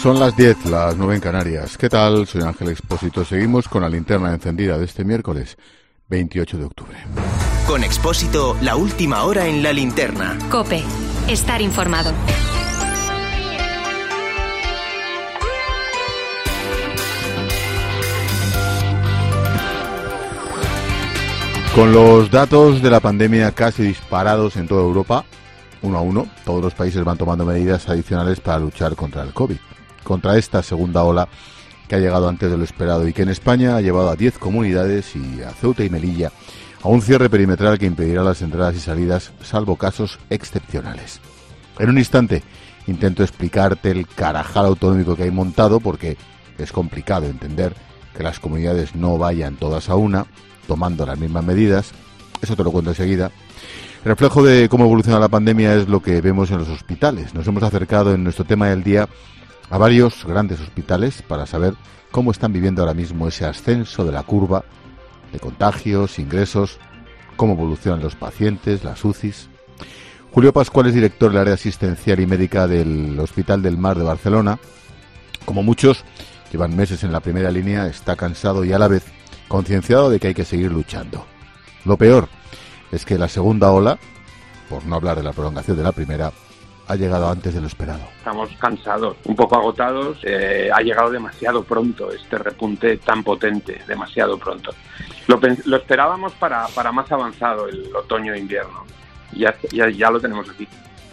Son las 10, las 9 en Canarias. ¿Qué tal? Soy Ángel Expósito. Seguimos con la linterna encendida de este miércoles 28 de octubre. Con Expósito, la última hora en la linterna. COPE. Estar informado. Con los datos de la pandemia casi disparados en toda Europa, uno a uno, todos los países van tomando medidas adicionales para luchar contra el COVID, contra esta segunda ola que ha llegado antes de lo esperado y que en España ha llevado a 10 comunidades y a Ceuta y Melilla a un cierre perimetral que impedirá las entradas y salidas, salvo casos excepcionales. En un instante intento explicarte el carajal autonómico que hay montado, porque es complicado entender que las comunidades no vayan todas a una, tomando las mismas medidas. Eso te lo cuento enseguida. El reflejo de cómo evoluciona la pandemia es lo que vemos en los hospitales. Nos hemos acercado en nuestro tema del día a varios grandes hospitales para saber cómo están viviendo ahora mismo ese ascenso de la curva de contagios, ingresos, cómo evolucionan los pacientes, las UCIs. Julio Pascual es director del área asistencial y médica del Hospital del Mar de Barcelona. Como muchos, llevan meses en la primera línea, está cansado y a la vez concienciado de que hay que seguir luchando. Lo peor es que la segunda ola, por no hablar de la prolongación de la primera, ha llegado antes de lo esperado. Estamos cansados, un poco agotados. Ha llegado demasiado pronto este repunte tan potente, demasiado pronto. Lo esperábamos para más avanzado el otoño-invierno. Ya lo tenemos aquí.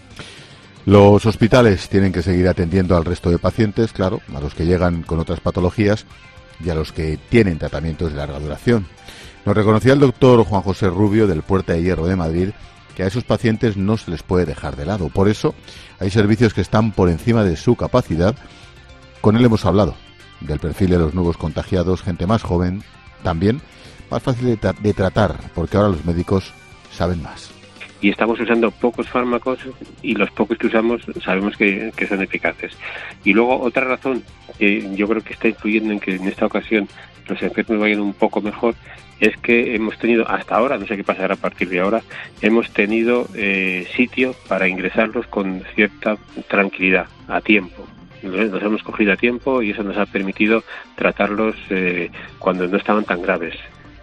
Los hospitales tienen que seguir atendiendo al resto de pacientes, claro, a los que llegan con otras patologías y a los que tienen tratamientos de larga duración. Nos reconocía el doctor Juan José Rubio del Puerta de Hierro de Madrid que a esos pacientes no se les puede dejar de lado. Por eso hay servicios que están por encima de su capacidad. Con él hemos hablado del perfil de los nuevos contagiados, gente más joven, también más fácil de tratar, porque ahora los médicos saben más. Y estamos usando pocos fármacos y los pocos que usamos sabemos que son eficaces. Y luego otra razón que yo creo que está influyendo en que en esta ocasión los enfermos vayan un poco mejor es que hemos tenido hasta ahora, no sé qué pasará a partir de ahora, hemos tenido sitio para ingresarlos con cierta tranquilidad, a tiempo. Nos hemos cogido a tiempo y eso nos ha permitido tratarlos cuando no estaban tan graves.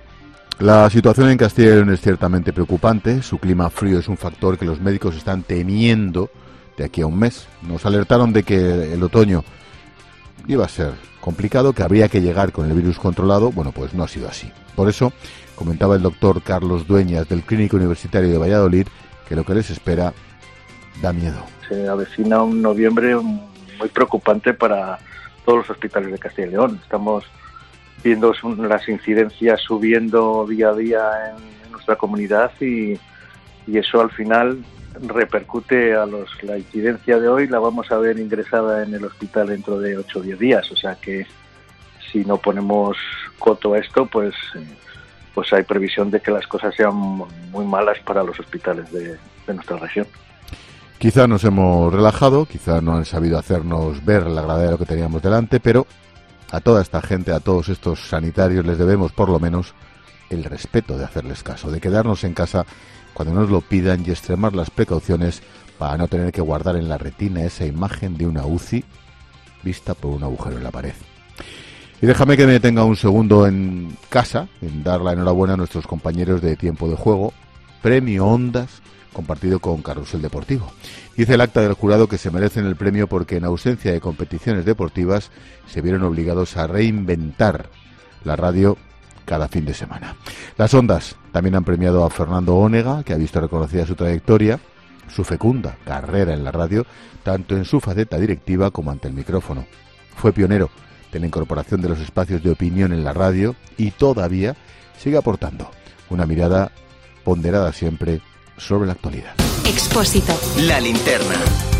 La situación en Castilla y León es ciertamente preocupante. Su clima frío es un factor que los médicos están temiendo de aquí a un mes. Nos alertaron de que el otoño iba a ser complicado, que habría que llegar con el virus controlado. Bueno, pues no ha sido así. Por eso, comentaba el doctor Carlos Dueñas del Clínico Universitario de Valladolid, que lo que les espera da miedo. Se avecina un noviembre muy preocupante para todos los hospitales de Castilla y León. Estamos viendo las incidencias subiendo día a día en nuestra comunidad y eso al final repercute la incidencia de hoy la vamos a ver ingresada en el hospital dentro de 8 o 10 días, o sea que si no ponemos coto a esto, pues hay previsión de que las cosas sean muy malas para los hospitales de nuestra región. Quizá nos hemos relajado, quizá no han sabido hacernos ver la gravedad de lo que teníamos delante, pero a toda esta gente, a todos estos sanitarios les debemos por lo menos el respeto de hacerles caso, de quedarnos en casa cuando nos lo pidan y extremar las precauciones para no tener que guardar en la retina esa imagen de una UCI vista por un agujero en la pared. Y déjame que me detenga un segundo en casa, en dar la enhorabuena a nuestros compañeros de Tiempo de Juego, Premio Ondas, compartido con Carrusel Deportivo. Dice el acta del jurado que se merecen el premio porque en ausencia de competiciones deportivas se vieron obligados a reinventar la radio cada fin de semana. Las Ondas también han premiado a Fernando Onega, que ha visto reconocida su trayectoria, su fecunda carrera en la radio, tanto en su faceta directiva como ante el micrófono. Fue pionero de la incorporación de los espacios de opinión en la radio y todavía sigue aportando una mirada ponderada siempre sobre la actualidad. Expósito. La linterna.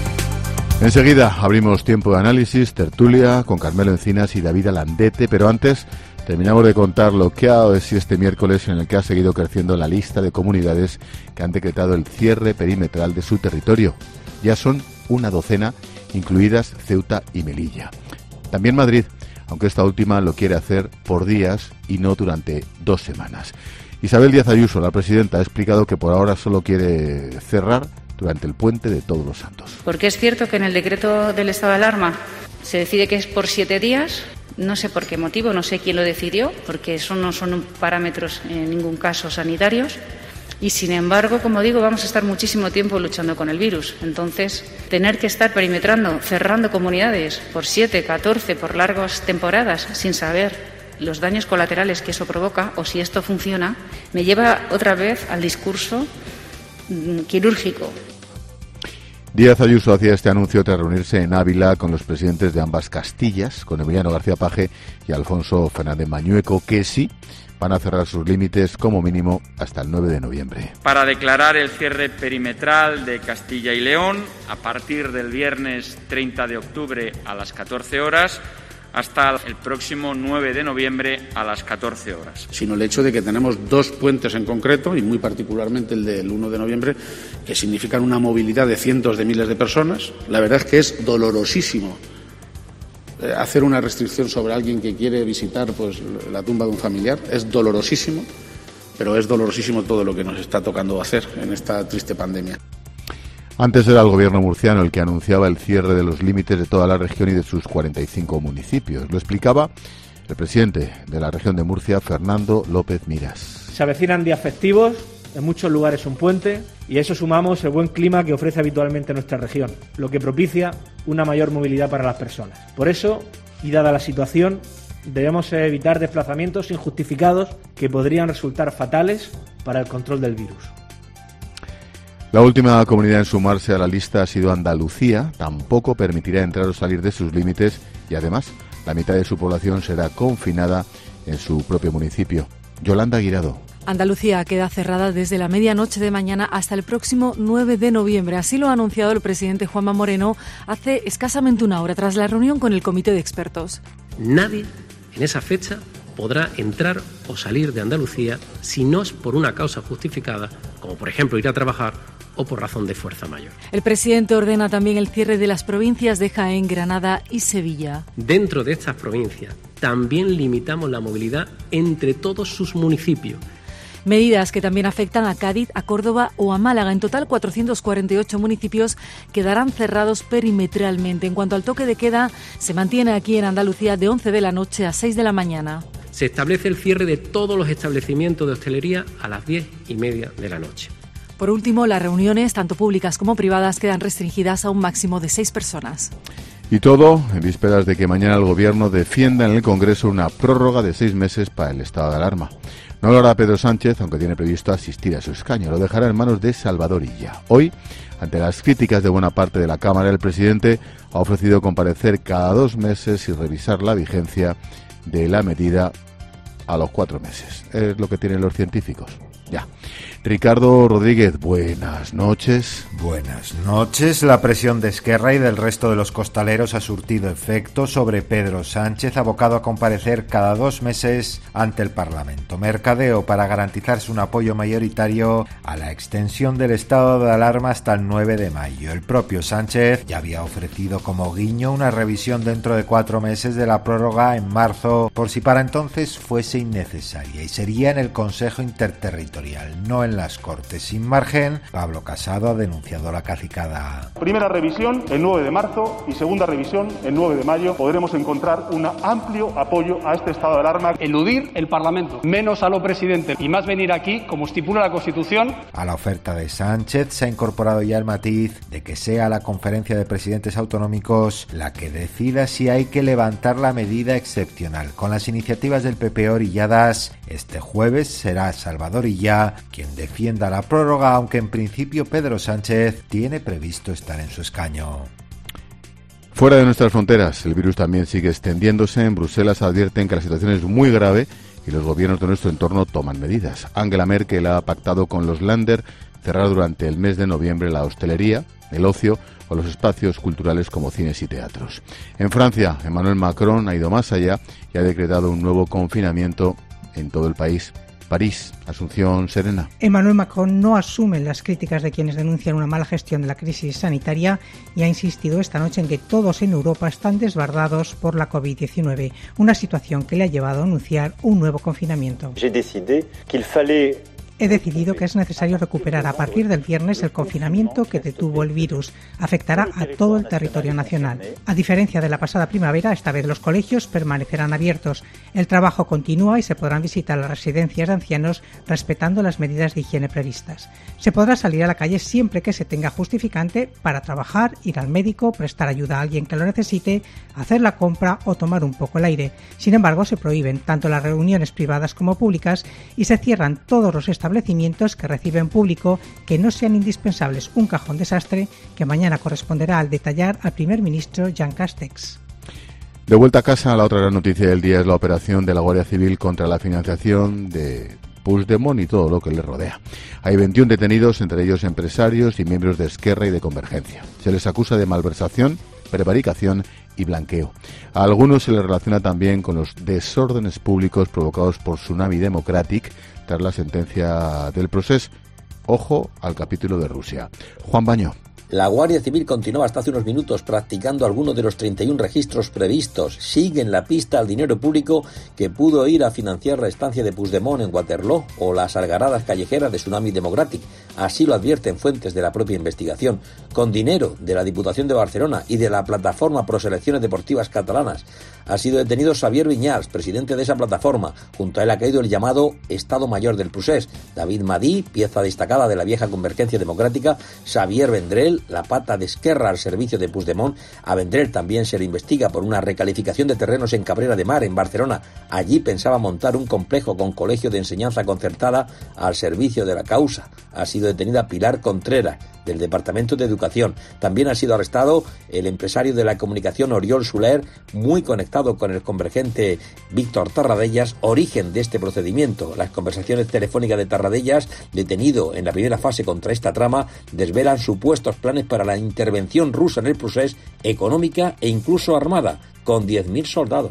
Enseguida abrimos tiempo de análisis, tertulia con Carmelo Encinas y David Alandete, pero antes terminamos de contar lo que ha dado de sí este miércoles, en el que ha seguido creciendo la lista de comunidades que han decretado el cierre perimetral de su territorio. Ya son una docena, incluidas Ceuta y Melilla. También Madrid, aunque esta última lo quiere hacer por días y no durante 2 semanas. Isabel Díaz Ayuso, la presidenta, ha explicado que por ahora solo quiere cerrar durante el puente de Todos los Santos. Porque es cierto que en el decreto del estado de alarma Se decide que es por 7 días. No sé por qué motivo, no sé quién lo decidió, porque eso no son parámetros en ningún caso sanitarios. Y sin embargo, como digo, vamos a estar muchísimo tiempo luchando con el virus. Entonces, tener que estar perimetrando, cerrando comunidades por 7, 14, por largas temporadas, sin saber los daños colaterales que eso provoca o si esto funciona, me lleva otra vez al discurso quirúrgico. Díaz Ayuso hacía este anuncio tras reunirse en Ávila con los presidentes de ambas Castillas, con Emiliano García Paje y Alfonso Fernández Mañueco, que sí van a cerrar sus límites como mínimo hasta el 9 de noviembre. Para declarar el cierre perimetral de Castilla y León a partir del viernes 30 de octubre a las 14 horas hasta el próximo 9 de noviembre a las 14 horas. Sino el hecho de que tenemos 2 puentes en concreto, y muy particularmente el del 1 de noviembre, que significan una movilidad de cientos de miles de personas. La verdad es que es dolorosísimo hacer una restricción sobre alguien que quiere visitar pues la tumba de un familiar. Es dolorosísimo, pero es dolorosísimo todo lo que nos está tocando hacer en esta triste pandemia. Antes era el gobierno murciano el que anunciaba el cierre de los límites de toda la región y de sus 45 municipios. Lo explicaba el presidente de la región de Murcia, Fernando López Miras. Se avecinan días festivos, en muchos lugares un puente, y a eso sumamos el buen clima que ofrece habitualmente nuestra región, lo que propicia una mayor movilidad para las personas. Por eso, y dada la situación, debemos evitar desplazamientos injustificados que podrían resultar fatales para el control del virus. La última comunidad en sumarse a la lista ha sido Andalucía. Tampoco permitirá entrar o salir de sus límites y además la mitad de su población será confinada en su propio municipio. Yolanda Guirado. Andalucía queda cerrada desde la medianoche de mañana hasta el próximo 9 de noviembre. Así lo ha anunciado el presidente Juanma Moreno hace escasamente una hora tras la reunión con el comité de expertos. Nadie en esa fecha podrá entrar o salir de Andalucía si no es por una causa justificada, como por ejemplo ir a trabajar o por razón de fuerza mayor. El presidente ordena también el cierre de las provincias de Jaén, Granada y Sevilla. Dentro de estas provincias también limitamos la movilidad entre todos sus municipios. Medidas que también afectan a Cádiz, a Córdoba o a Málaga. En total, 448 municipios quedarán cerrados perimetralmente. En cuanto al toque de queda, se mantiene aquí en Andalucía de 11 de la noche a 6 de la mañana. Se establece el cierre de todos los establecimientos de hostelería a las 10:30 de la noche. Por último, las reuniones, tanto públicas como privadas, quedan restringidas a un máximo de 6 personas. Y todo en vísperas de que mañana el Gobierno defienda en el Congreso una prórroga de 6 meses para el estado de alarma. No lo hará Pedro Sánchez, aunque tiene previsto asistir a su escaño. Lo dejará en manos de Salvador Illa. Hoy, ante las críticas de buena parte de la Cámara, el presidente ha ofrecido comparecer cada 2 meses y revisar la vigencia de la medida a los 4 meses. Es lo que tienen los científicos. Ya. Ricardo Rodríguez, buenas noches. Buenas noches. La presión de Esquerra y del resto de los costaleros ha surtido efecto sobre Pedro Sánchez, abocado a comparecer cada 2 meses ante el Parlamento. Mercadeo para garantizarse un apoyo mayoritario a la extensión del estado de alarma hasta el 9 de mayo. El propio Sánchez ya había ofrecido como guiño una revisión dentro de 4 meses de la prórroga en marzo, por si para entonces fuese innecesaria, y sería en el Consejo Interterritorial, no en las Cortes. Sin margen, Pablo Casado ha denunciado la cacicada. Primera revisión el 9 de marzo y segunda revisión el 9 de mayo. Podremos encontrar un amplio apoyo a este estado de alarma. Eludir el Parlamento, menos a lo presidente y más venir aquí, como estipula la Constitución. A la oferta de Sánchez se ha incorporado ya el matiz de que sea la Conferencia de Presidentes Autonómicos la que decida si hay que levantar la medida excepcional. Con las iniciativas del PP orilladas, este jueves será Salvador Illa quien defienda la prórroga, aunque en principio Pedro Sánchez tiene previsto estar en su escaño. Fuera de nuestras fronteras, el virus también sigue extendiéndose. En Bruselas advierten que la situación es muy grave y los gobiernos de nuestro entorno toman medidas. Angela Merkel ha pactado con los Länder cerrar durante el mes de noviembre la hostelería, el ocio o los espacios culturales como cines y teatros. En Francia, Emmanuel Macron ha ido más allá y ha decretado un nuevo confinamiento en todo el país. París, Asunción Serena. Emmanuel Macron no asume las críticas de quienes denuncian una mala gestión de la crisis sanitaria y ha insistido esta noche en que todos en Europa están desbordados por la COVID-19, una situación que le ha llevado a anunciar un nuevo confinamiento. J'ai décidé qu'il fallait He decidido que es necesario recuperar a partir del viernes el confinamiento que detuvo el virus. Afectará a todo el territorio nacional. A diferencia de la pasada primavera, esta vez los colegios permanecerán abiertos. El trabajo continúa y se podrán visitar las residencias de ancianos respetando las medidas de higiene previstas. Se podrá salir a la calle siempre que se tenga justificante para trabajar, ir al médico, prestar ayuda a alguien que lo necesite, hacer la compra o tomar un poco el aire. Sin embargo, se prohíben tanto las reuniones privadas como públicas y se cierran todos los establecimientos que reciben público que no sean indispensables. Un cajón desastre que mañana corresponderá al detallar al primer ministro Jean Castex. De vuelta a casa, la otra gran noticia del día es la operación de la Guardia Civil contra la financiación de Puigdemont y todo lo que le rodea. Hay 21 detenidos, entre ellos empresarios y miembros de Esquerra y de Convergencia. Se les acusa de malversación, prevaricación y blanqueo. A algunos se les relaciona también con los desórdenes públicos provocados por Tsunami Democratic tras la sentencia del Procés. Ojo al capítulo de Rusia. Juan Baño. La Guardia Civil continúa hasta hace unos minutos practicando algunos de los 31 registros previstos. Sigue en la pista al dinero público que pudo ir a financiar la estancia de Puigdemont en Waterloo o las algaradas callejeras de Tsunami Democratic. Así lo advierten fuentes de la propia investigación. Con dinero de la Diputación de Barcelona y de la plataforma Pro Selecciones Deportivas Catalanas. Ha sido detenido Xavier Viñals, presidente de esa plataforma. Junto a él ha caído el llamado Estado Mayor del Procés. David Madí, pieza destacada de la vieja Convergencia Democrática. Xavier Vendrell, la pata de Esquerra al servicio de Puigdemont. A Vendrell también se le investiga por una recalificación de terrenos en Cabrera de Mar, en Barcelona. Allí pensaba montar un complejo con colegio de enseñanza concertada al servicio de la causa. Ha sido detenida Pilar Contreras, del Departamento de Educación. También ha sido arrestado el empresario de la comunicación Oriol Soler, muy conectado con el convergente Víctor Tarradellas, origen de este procedimiento. Las conversaciones telefónicas de Tarradellas, detenido en la primera fase contra esta trama, desvelan supuestos planes para la intervención rusa en el Procés, económica e incluso armada, con 10.000 soldados.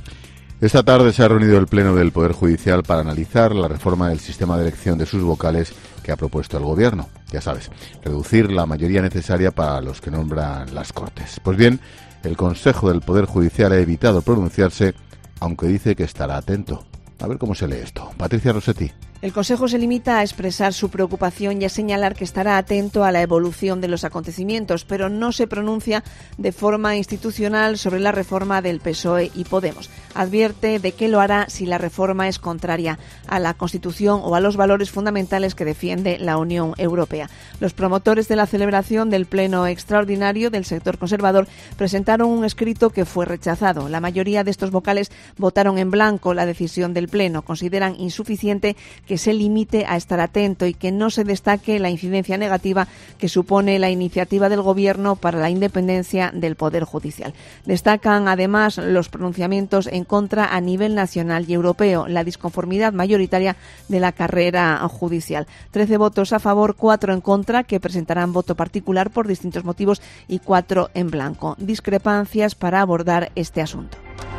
Esta tarde se ha reunido el Pleno del Poder Judicial para analizar la reforma del sistema de elección de sus vocales que ha propuesto el Gobierno. Ya sabes, reducir la mayoría necesaria para los que nombran las Cortes. Pues bien, el Consejo del Poder Judicial ha evitado pronunciarse, aunque dice que estará atento. A ver cómo se lee esto. Patricia Rossetti. El Consejo se limita a expresar su preocupación y a señalar que estará atento a la evolución de los acontecimientos, pero no se pronuncia de forma institucional sobre la reforma del PSOE y Podemos. Advierte de que lo hará si la reforma es contraria a la Constitución o a los valores fundamentales que defiende la Unión Europea. Los promotores de la celebración del Pleno Extraordinario del sector conservador presentaron un escrito que fue rechazado. La mayoría de estos vocales votaron en blanco la decisión del Pleno. Consideran insuficiente que se limite a estar atento y que no se destaque la incidencia negativa que supone la iniciativa del Gobierno para la independencia del Poder Judicial. Destacan además los pronunciamientos en contra a nivel nacional y europeo, la disconformidad mayoritaria de la carrera judicial. 13 votos a favor, 4 en contra, que presentarán voto particular por distintos motivos, y 4 en blanco. Discrepancias para abordar este asunto.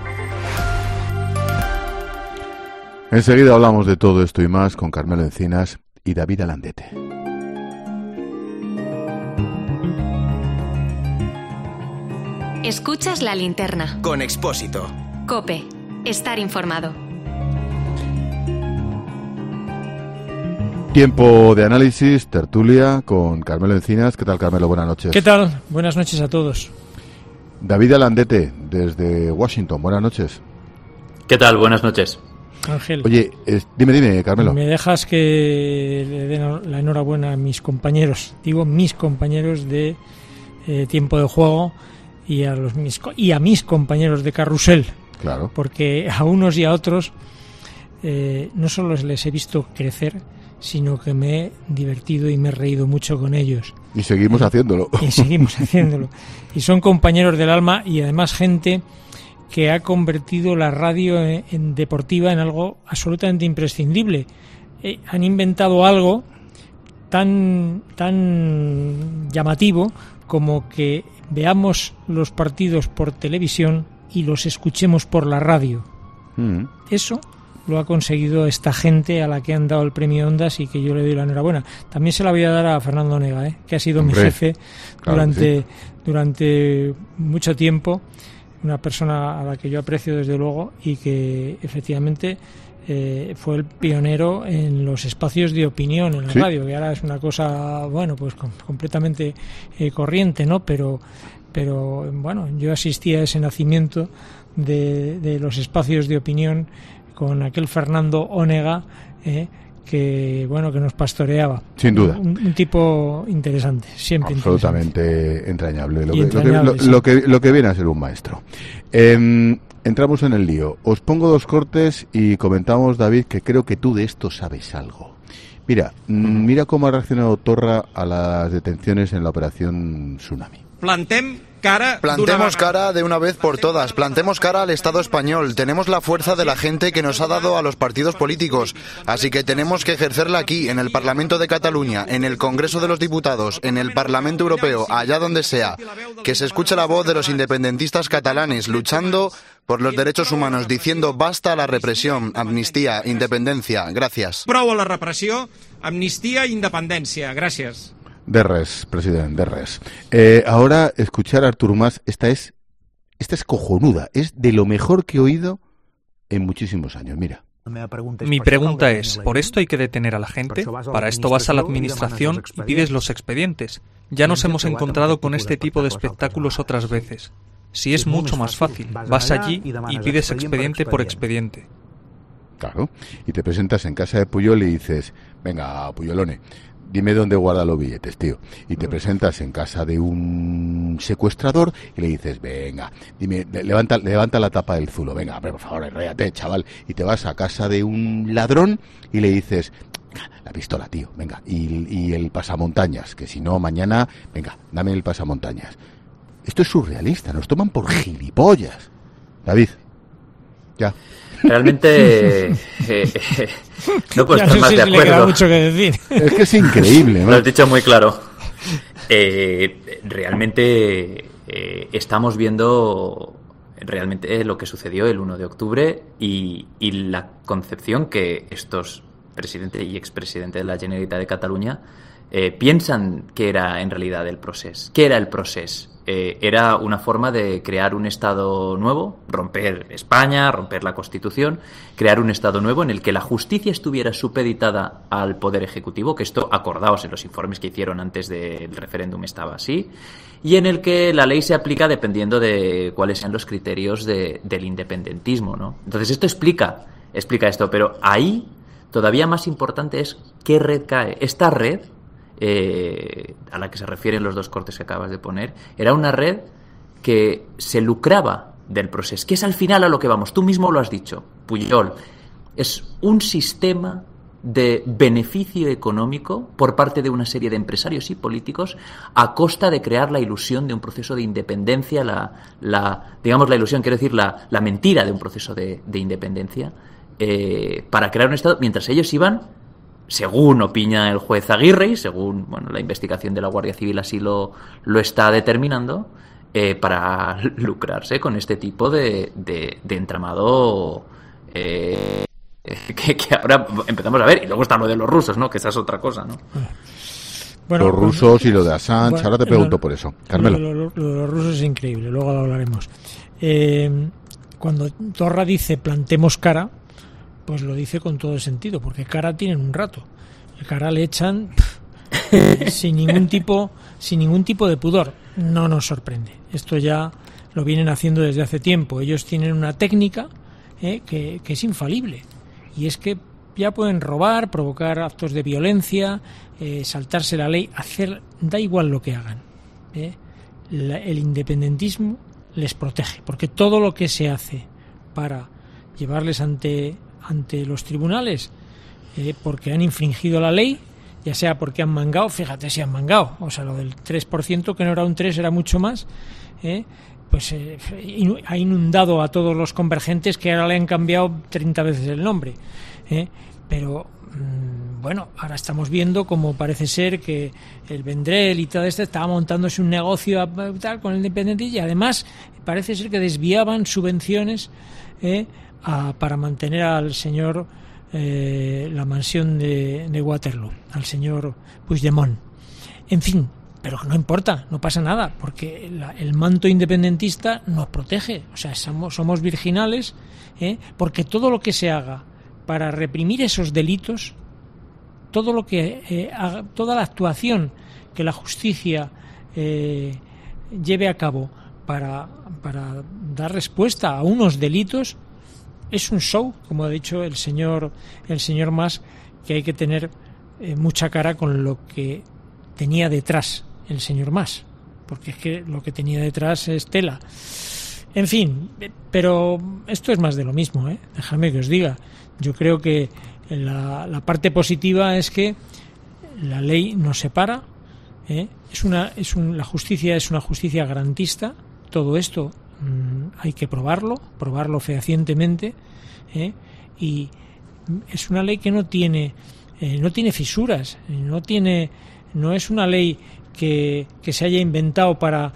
Enseguida hablamos de todo esto y más con Carmelo Encinas y David Alandete. Escuchas La Linterna. Con Expósito. COPE. Estar informado. Tiempo de análisis, tertulia con Carmelo Encinas. ¿Qué tal, Carmelo? Buenas noches. ¿Qué tal? Buenas noches a todos. David Alandete, desde Washington. Buenas noches. ¿Qué tal? Buenas noches. Ángel. Oye, dime, Carmelo. ¿Me dejas que le den la enhorabuena a mis compañeros? Digo, mis compañeros de Tiempo de Juego y a mis compañeros de Carrusel. Claro. Porque a unos y a otros no solo les he visto crecer, sino que me he divertido y me he reído mucho con ellos. Y seguimos haciéndolo. Y son compañeros del alma y además gente que ha convertido la radio en deportiva en algo absolutamente imprescindible. Han inventado algo tan llamativo como que veamos los partidos por televisión y los escuchemos por la radio. Eso lo ha conseguido esta gente a la que han dado el premio Ondas y que yo le doy la enhorabuena. También se la voy a dar a Fernando Onega, que ha sido mi jefe durante mucho tiempo. Una persona a la que yo aprecio desde luego y que efectivamente fue el pionero en los espacios de opinión en la radio, que ahora es una cosa, bueno, pues completamente corriente, ¿no? Pero bueno, yo asistí a ese nacimiento de los espacios de opinión con aquel Fernando Onega, que nos pastoreaba. Sin duda. Un tipo interesante, siempre absolutamente entrañable. Entrañable, lo que viene a ser un maestro. Entramos en el lío. Os pongo 2 cortes y comentamos, David, que creo que tú de esto sabes algo. Mira cómo ha reaccionado Torra a las detenciones en la operación Tsunami. Plantemos cara de una vez por todas, plantemos cara al Estado español. Tenemos la fuerza de la gente que nos ha dado a los partidos políticos, así que tenemos que ejercerla aquí, en el Parlamento de Cataluña, en el Congreso de los Diputados, en el Parlamento Europeo, allá donde sea. Que se escuche la voz de los independentistas catalanes luchando por los derechos humanos, diciendo basta a la represión, amnistía, independencia. Gracias. Prou a la repressió, amnistia i independència. Gràcies. De res, presidente, de res. Ahora, escuchar a Artur Mas, esta es cojonuda, es de lo mejor que he oído en muchísimos años, mira. Mi pregunta es, ¿por esto hay que detener a la gente? ¿Para esto vas a la administración y pides los expedientes? Ya nos hemos encontrado con este tipo de espectáculos otras veces. Si es mucho más fácil, vas allí y pides expediente por expediente. Claro, y te presentas en casa de Puyol y dices, venga, Puyolone, dime dónde guarda los billetes, tío. Y te presentas en casa de un secuestrador y le dices, venga, dime, levanta la tapa del zulo, venga, por favor, enréate, chaval. Y te vas a casa de un ladrón y le dices, la pistola, tío, venga, y el pasamontañas, que si no, mañana, venga, dame el pasamontañas. Esto es surrealista, nos toman por gilipollas. David, ya. Realmente no puedo estar más de acuerdo. Le queda mucho que decir. Es que es increíble, ¿no? Lo has dicho muy claro. Realmente estamos viendo realmente lo que sucedió el 1 de octubre y la concepción que estos presidente y expresidente de la Generalitat de Cataluña piensan que era en realidad el procés. ¿Qué era el procés? Era una forma de crear un Estado nuevo, romper España, romper la Constitución, crear un Estado nuevo en el que la justicia estuviera supeditada al Poder Ejecutivo, que esto, acordaos en los informes que hicieron antes del referéndum, estaba así, y en el que la ley se aplica dependiendo de cuáles sean los criterios del independentismo, ¿no? Entonces esto explica esto, pero ahí todavía más importante es qué red cae. Esta red, a la que se refieren los 2 cortes que acabas de poner, era una red que se lucraba del proceso, que es al final a lo que vamos. Tú mismo lo has dicho, Puyol, es un sistema de beneficio económico por parte de una serie de empresarios y políticos a costa de crear la ilusión de un proceso de independencia, la ilusión, quiero decir, la mentira de un proceso de independencia, para crear un Estado, mientras ellos iban, según opina el juez Aguirre y según la investigación de la Guardia Civil así lo está determinando, para lucrarse con este tipo de entramado que ahora empezamos a ver. Y luego está lo de los rusos, ¿no? Que esa es otra cosa, ¿no? Bueno, los rusos y lo de Assange, ahora te pregunto por eso. Carmelo. Lo de los rusos es increíble, luego lo hablaremos. Cuando Torra dice plantemos cara, pues lo dice con todo el sentido, porque cara tienen un rato. El cara le echan sin ningún tipo de pudor. No nos sorprende. Esto ya lo vienen haciendo desde hace tiempo. Ellos tienen una técnica que es infalible. Y es que ya pueden robar, provocar actos de violencia, saltarse la ley, da igual lo que hagan. El independentismo les protege, porque todo lo que se hace para llevarles ante los tribunales porque han infringido la ley, ya sea porque han mangado, fíjate si han mangado, o sea, lo del 3%, que no era un 3, era mucho más, pues ha inundado a todos los convergentes, que ahora le han cambiado 30 veces el nombre, pero bueno, ahora estamos viendo como parece ser que el Vendrell y todo esto estaba montándose un negocio tal con el independentismo, y además parece ser que desviaban subvenciones para mantener al señor la mansión de Waterloo, al señor Puigdemont. En fin, pero no importa, no pasa nada, porque el manto independentista nos protege. O sea, somos virginales, porque todo lo que se haga para reprimir esos delitos, todo lo que toda la actuación que la justicia lleve a cabo para dar respuesta a unos delitos es un show, como ha dicho el señor Mas, que hay que tener mucha cara con lo que tenía detrás el señor Mas, porque es que lo que tenía detrás es tela. En fin, pero esto es más de lo mismo, Dejadme que os diga. Yo creo que la parte positiva es que la ley nos separa, la justicia es una justicia garantista. Todo esto hay que probarlo fehacientemente, y es una ley que no tiene fisuras, no es una ley que se haya inventado para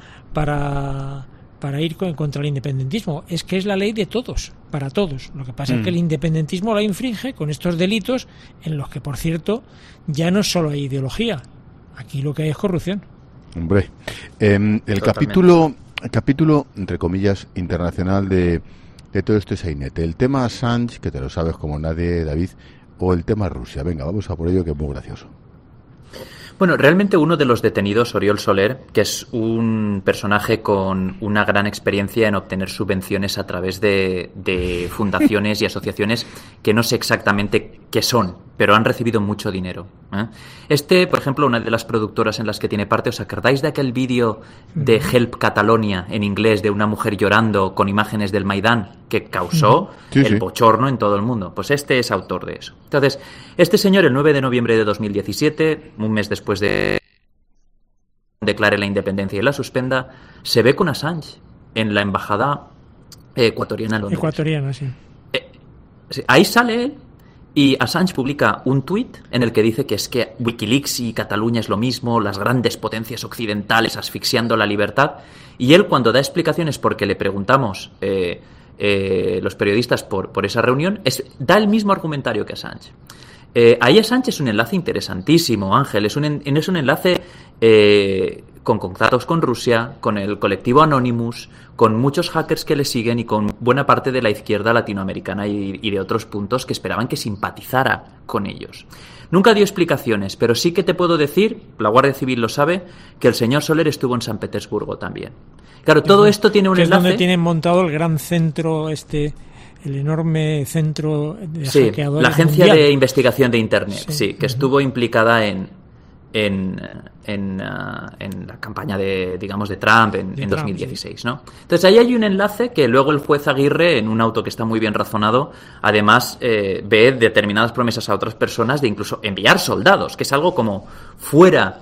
ir contra el independentismo. Es que es la ley de todos, para todos. Lo que pasa es que el independentismo la infringe con estos delitos, en los que, por cierto, ya no solo hay ideología. Aquí lo que hay es corrupción. Hombre, el capítulo, entre comillas, internacional de todo esto es Ainete. El tema Assange, que te lo sabes como nadie, David, o el tema Rusia. Venga, vamos a por ello, que es muy gracioso. Bueno, realmente uno de los detenidos, Oriol Soler, que es un personaje con una gran experiencia en obtener subvenciones a través de fundaciones y asociaciones que no sé exactamente qué son, pero han recibido mucho dinero. Por ejemplo, una de las productoras en las que tiene parte, ¿os acordáis de aquel vídeo de Help Catalonia en inglés de una mujer llorando con imágenes del Maidán que causó el bochorno en todo el mundo? Pues este es autor de eso. Entonces, este señor, el 9 de noviembre de 2017, un mes después de declare la independencia y la suspenda, se ve con Assange en la embajada ecuatoriana en Londres. Ecuatoriana, sí. Ahí sale él. Y Assange publica un tuit en el que dice que es que Wikileaks y Cataluña es lo mismo, las grandes potencias occidentales asfixiando la libertad. Y él, cuando da explicaciones, porque le preguntamos los periodistas por esa reunión, da el mismo argumentario que Assange. Ahí Assange es un enlace interesantísimo, Ángel. Es un enlace con contactos con Rusia, con el colectivo Anonymous, con muchos hackers que le siguen y con buena parte de la izquierda latinoamericana y de otros puntos que esperaban que simpatizara con ellos. Nunca dio explicaciones, pero sí que te puedo decir, la Guardia Civil lo sabe, que el señor Soler estuvo en San Petersburgo también. Claro, todo esto tiene un enlace. Es donde tienen montado el gran centro, el enorme centro de hackeadores. La Agencia mundial de Investigación de Internet, que estuvo implicada en la campaña de Trump en 2016, ¿no? Entonces ahí hay un enlace que luego el juez Aguirre, en un auto que está muy bien razonado, además ve determinadas promesas a otras personas de incluso enviar soldados, que es algo como fuera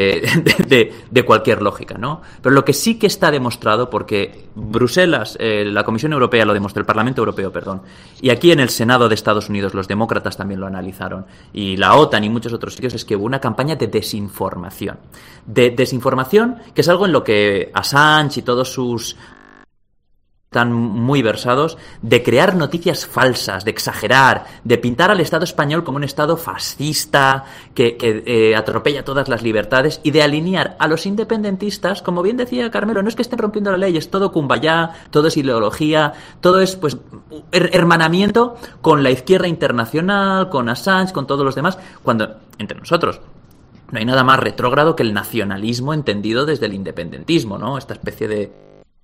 de cualquier lógica, ¿no? Pero lo que sí que está demostrado, porque Bruselas, la Comisión Europea lo demostró, el Parlamento Europeo, perdón, y aquí en el Senado de Estados Unidos los demócratas también lo analizaron, y la OTAN y muchos otros sitios, es que hubo una campaña de desinformación. De desinformación, que es algo en lo que Assange y todos sus están muy versados, de crear noticias falsas, de exagerar, de pintar al Estado español como un Estado fascista que atropella todas las libertades, y de alinear a los independentistas, como bien decía Carmelo, no es que estén rompiendo la ley, es todo cumbayá, todo es ideología, todo es pues hermanamiento con la izquierda internacional, con Assange, con todos los demás, cuando entre nosotros no hay nada más retrógrado que el nacionalismo entendido desde el independentismo, ¿no? Esta especie de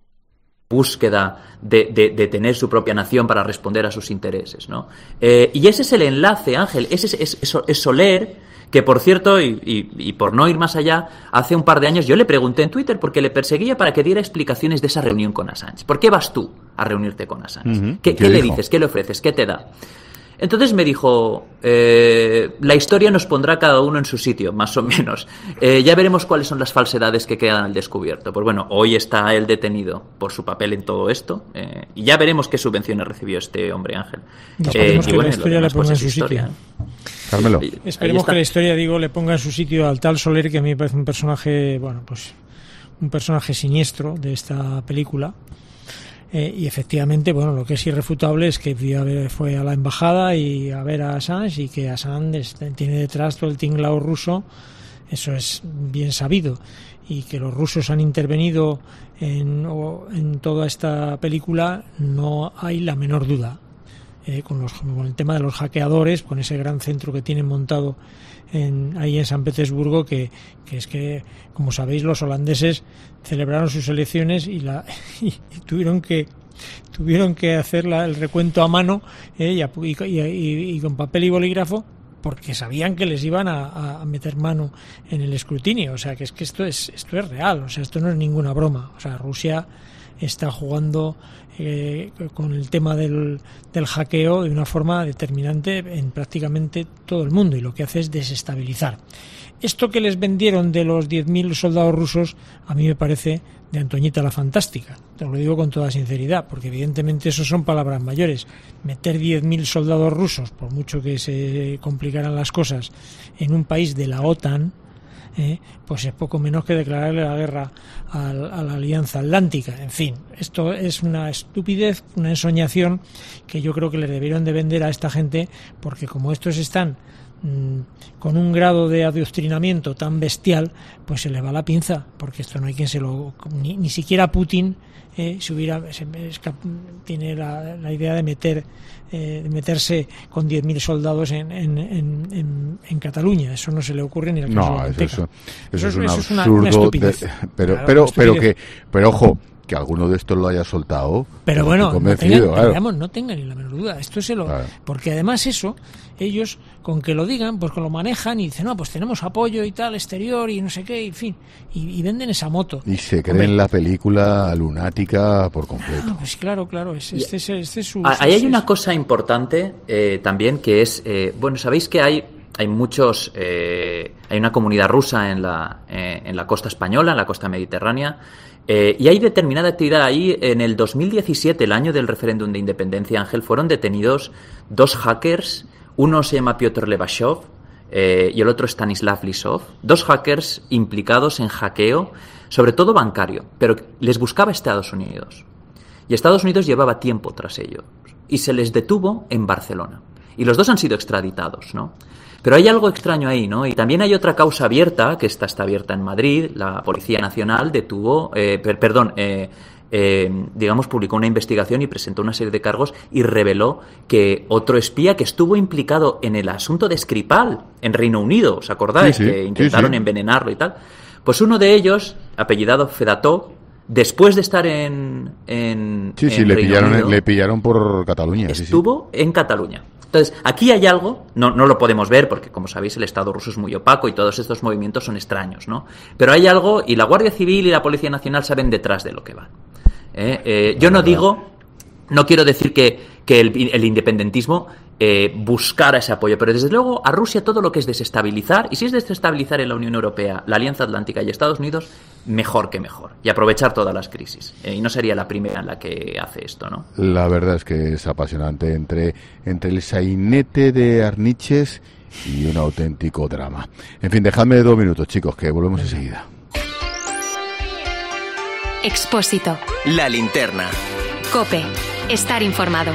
búsqueda de tener su propia nación para responder a sus intereses, ¿no? Y ese es el enlace, Ángel, ese es Soler, que por cierto, y por no ir más allá, hace un par de años yo le pregunté en Twitter, porque le perseguía para que diera explicaciones de esa reunión con Assange. ¿Por qué vas tú a reunirte con Assange? ¿Qué le dices? ¿Qué le ofreces? ¿Qué te da? Entonces me dijo, la historia nos pondrá cada uno en su sitio, más o menos. Ya veremos cuáles son las falsedades que quedan al descubierto. Pues bueno, hoy está él detenido por su papel en todo esto, y ya veremos qué subvenciones recibió este hombre, Ángel. Esperemos que la historia le ponga en su sitio. Carmelo. Esperemos que la historia, le ponga en su sitio al tal Soler, que a mí me parece un personaje, un personaje siniestro de esta película. Y efectivamente, lo que es irrefutable es que fue a la embajada y a ver a Assange, y que Assange tiene detrás todo el tinglao ruso. Eso es bien sabido, y que los rusos han intervenido en toda esta película, no hay la menor duda. con el tema de los hackeadores, con ese gran centro que tienen montado ahí en San Petersburgo, que es que, como sabéis, los holandeses celebraron sus elecciones y tuvieron que hacer el recuento a mano, y con papel y bolígrafo, porque sabían que les iban a meter mano en el escrutinio. O sea, que esto es real, o sea, esto no es ninguna broma. O sea, Rusia está jugando con el tema del hackeo de una forma determinante en prácticamente todo el mundo, y lo que hace es desestabilizar. Esto que les vendieron de los 10.000 soldados rusos, a mí me parece de Antoñita la Fantástica. Te lo digo con toda sinceridad, porque evidentemente eso son palabras mayores. Meter 10.000 soldados rusos, por mucho que se complicaran las cosas, en un país de la OTAN, pues es poco menos que declararle la guerra a la Alianza Atlántica. En fin, esto es una estupidez, una ensoñación que yo creo que les debieron de vender a esta gente, porque como estos están con un grado de adoctrinamiento tan bestial, pues se le va la pinza, porque esto no hay quien ni siquiera Putin tiene la idea de meterse con 10.000 soldados en Cataluña. Eso no se le ocurre ni al caso de Manteca. Eso es un absurdo, una estupidez. Pero ojo, que alguno de estos lo haya soltado. Pero bueno, no tengan ni la menor duda. Esto porque además ellos con que lo digan, pues que lo manejan y dicen, no, pues tenemos apoyo y tal, exterior y no sé qué, en fin, y venden esa moto. Y se creen la película lunática por completo. Pues claro, este es su... Ahí hay una cosa importante también, que es, sabéis que hay muchos, hay una comunidad rusa en la costa española, en la costa mediterránea, y hay determinada actividad ahí. En el 2017, el año del referéndum de independencia, Ángel, fueron detenidos 2 hackers. Uno se llama Piotr Levashov y el otro Stanislav Lisov. 2 hackers implicados en hackeo, sobre todo bancario, pero les buscaba Estados Unidos. Y Estados Unidos llevaba tiempo tras ellos. Y se les detuvo en Barcelona. Y los 2 han sido extraditados, ¿no? Pero hay algo extraño ahí, ¿no? Y también hay otra causa abierta, que está abierta en Madrid. La Policía Nacional publicó una investigación y presentó una serie de cargos y reveló que otro espía que estuvo implicado en el asunto de Skripal en Reino Unido, ¿os acordáis? Que intentaron envenenarlo y tal. Pues uno de ellos, apellidado Fedatov, después de estar en Reino Unido, le pillaron por Cataluña. Estuvo en Cataluña. Entonces, aquí hay algo, no lo podemos ver porque, como sabéis, el Estado ruso es muy opaco y todos estos movimientos son extraños, ¿no? Pero hay algo, y la Guardia Civil y la Policía Nacional saben detrás de lo que van. Yo no quiero decir que el independentismo buscara ese apoyo, pero desde luego a Rusia todo lo que es desestabilizar, y si es desestabilizar en la Unión Europea, la Alianza Atlántica y Estados Unidos, mejor que mejor, y aprovechar todas las crisis, y no sería la primera en la que hace esto, ¿no? La verdad es que es apasionante entre el sainete de Arniches y un auténtico drama. En fin, dejadme 2 minutos, chicos, que volvemos enseguida. Expósito. La linterna. COPE. Estar informado.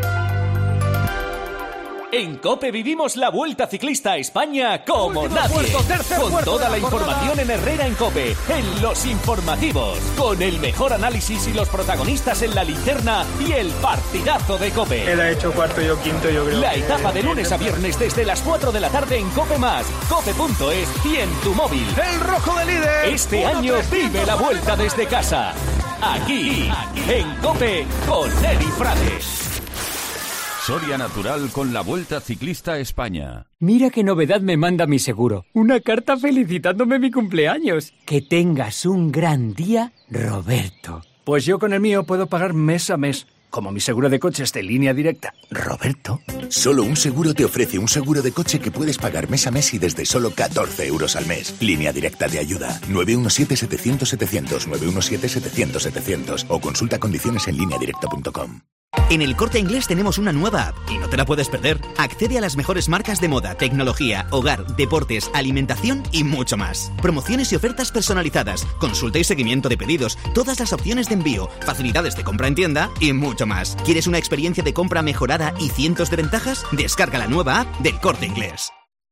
En COPE vivimos la Vuelta Ciclista a España como nadie. Con toda la información en Herrera en COPE, en Los Informativos. Con el mejor análisis y los protagonistas en la linterna y el partidazo de COPE. Él ha hecho cuarto, yo quinto, yo creo. La etapa de lunes a viernes desde las 4 de la tarde en COPE+, cope.es y en tu móvil. ¡El rojo de líder! Este año vive la Vuelta desde casa. Aquí, en COPE, con Eli Frades. Soria Natural con la Vuelta Ciclista a España. Mira qué novedad me manda mi seguro. Una carta felicitándome mi cumpleaños. Que tengas un gran día, Roberto. Pues yo con el mío puedo pagar mes a mes. Como mi seguro de coche es de Línea Directa. Roberto. Solo un seguro te ofrece un seguro de coche que puedes pagar mes a mes y desde solo 14 euros al mes. Línea Directa te ayuda. 917-700-700, 917-700-700 o consulta condiciones en lineadirecta.com. En El Corte Inglés tenemos una nueva app y no te la puedes perder. Accede a las mejores marcas de moda, tecnología, hogar, deportes, alimentación y mucho más. Promociones y ofertas personalizadas, consulta y seguimiento de pedidos, todas las opciones de envío, facilidades de compra en tienda y mucho más. ¿Quieres una experiencia de compra mejorada y cientos de ventajas? Descarga la nueva app del Corte Inglés.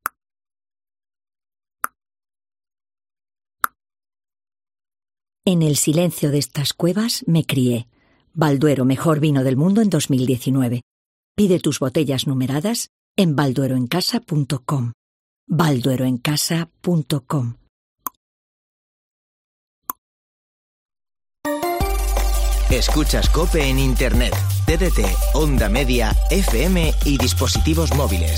En el silencio de estas cuevas me crié. Balduero, mejor vino del mundo en 2019. Pide tus botellas numeradas en baldueroencasa.com. baldueroencasa.com. Escuchas COPE en Internet, TDT, Onda Media, FM y dispositivos móviles.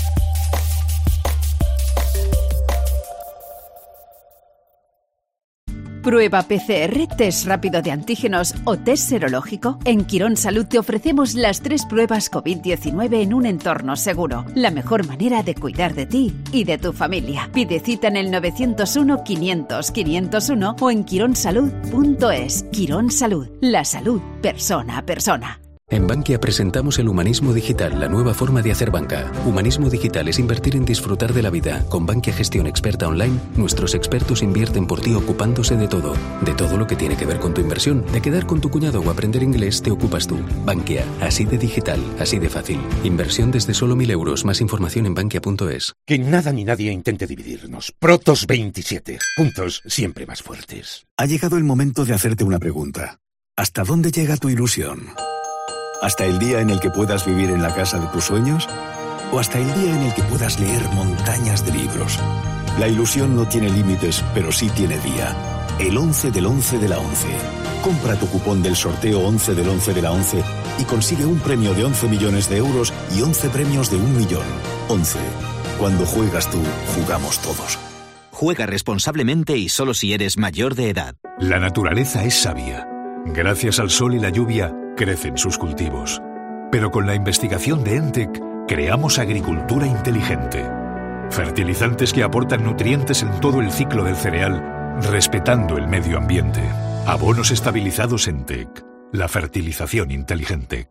Prueba PCR, test rápido de antígenos o test serológico. En Quirón Salud te ofrecemos las 3 pruebas COVID-19 en un entorno seguro. La mejor manera de cuidar de ti y de tu familia. Pide cita en el 901-500-501 o en quironsalud.es. Quirón Salud, la salud persona a persona. En Bankia presentamos el humanismo digital, la nueva forma de hacer banca. Humanismo digital es invertir en disfrutar de la vida. Con Bankia Gestión Experta Online, nuestros expertos invierten por ti ocupándose de todo lo que tiene que ver con tu inversión. De quedar con tu cuñado o aprender inglés, te ocupas tú. Bankia, así de digital, así de fácil. Inversión desde solo 1.000 euros. Más información en bankia.es. Que nada ni nadie intente dividirnos. Protos 27. Juntos, siempre más fuertes. Ha llegado el momento de hacerte una pregunta. ¿Hasta dónde llega tu ilusión? ¿Hasta el día en el que puedas vivir en la casa de tus sueños? ¿O hasta el día en el que puedas leer montañas de libros? La ilusión no tiene límites, pero sí tiene día. El 11 del 11 de la 11. Compra tu cupón del sorteo 11 del 11 de la 11 y consigue un premio de 11 millones de euros y 11 premios de 1 millón. 11. Cuando juegas tú, jugamos todos. Juega responsablemente y solo si eres mayor de edad. La naturaleza es sabia. Gracias al sol y la lluvia, crecen sus cultivos. Pero con la investigación de ENTEC, creamos agricultura inteligente. Fertilizantes que aportan nutrientes en todo el ciclo del cereal, respetando el medio ambiente. Abonos estabilizados ENTEC. La fertilización inteligente.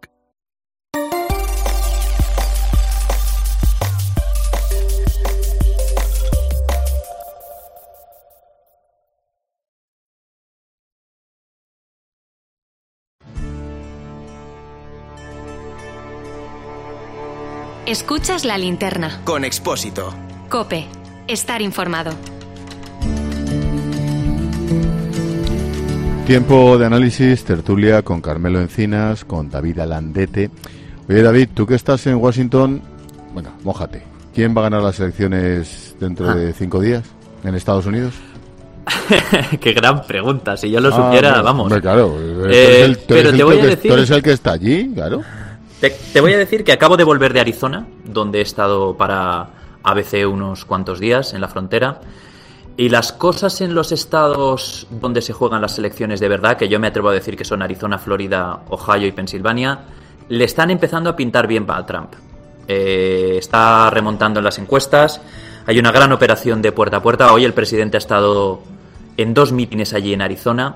Escuchas La Linterna. Con Expósito. COPE. Estar informado. Tiempo de análisis, tertulia con Carmelo Encinas, con David Alandete. Oye, David, tú que estás en Washington, bueno, mójate. ¿Quién va a ganar las elecciones dentro de 5 días en Estados Unidos? Qué gran pregunta. Si yo lo supiera, bueno, vamos. Hombre, claro. Pero te voy a decir... Tú eres el que está allí, claro. Te voy a decir que acabo de volver de Arizona, donde he estado para ABC unos cuantos días en la frontera, y las cosas en los estados donde se juegan las elecciones de verdad, que yo me atrevo a decir que son Arizona, Florida, Ohio y Pensilvania, le están empezando a pintar bien para Trump. Está remontando en las encuestas, hay una gran operación de puerta a puerta. Hoy el presidente ha estado en 2 mítines allí en Arizona,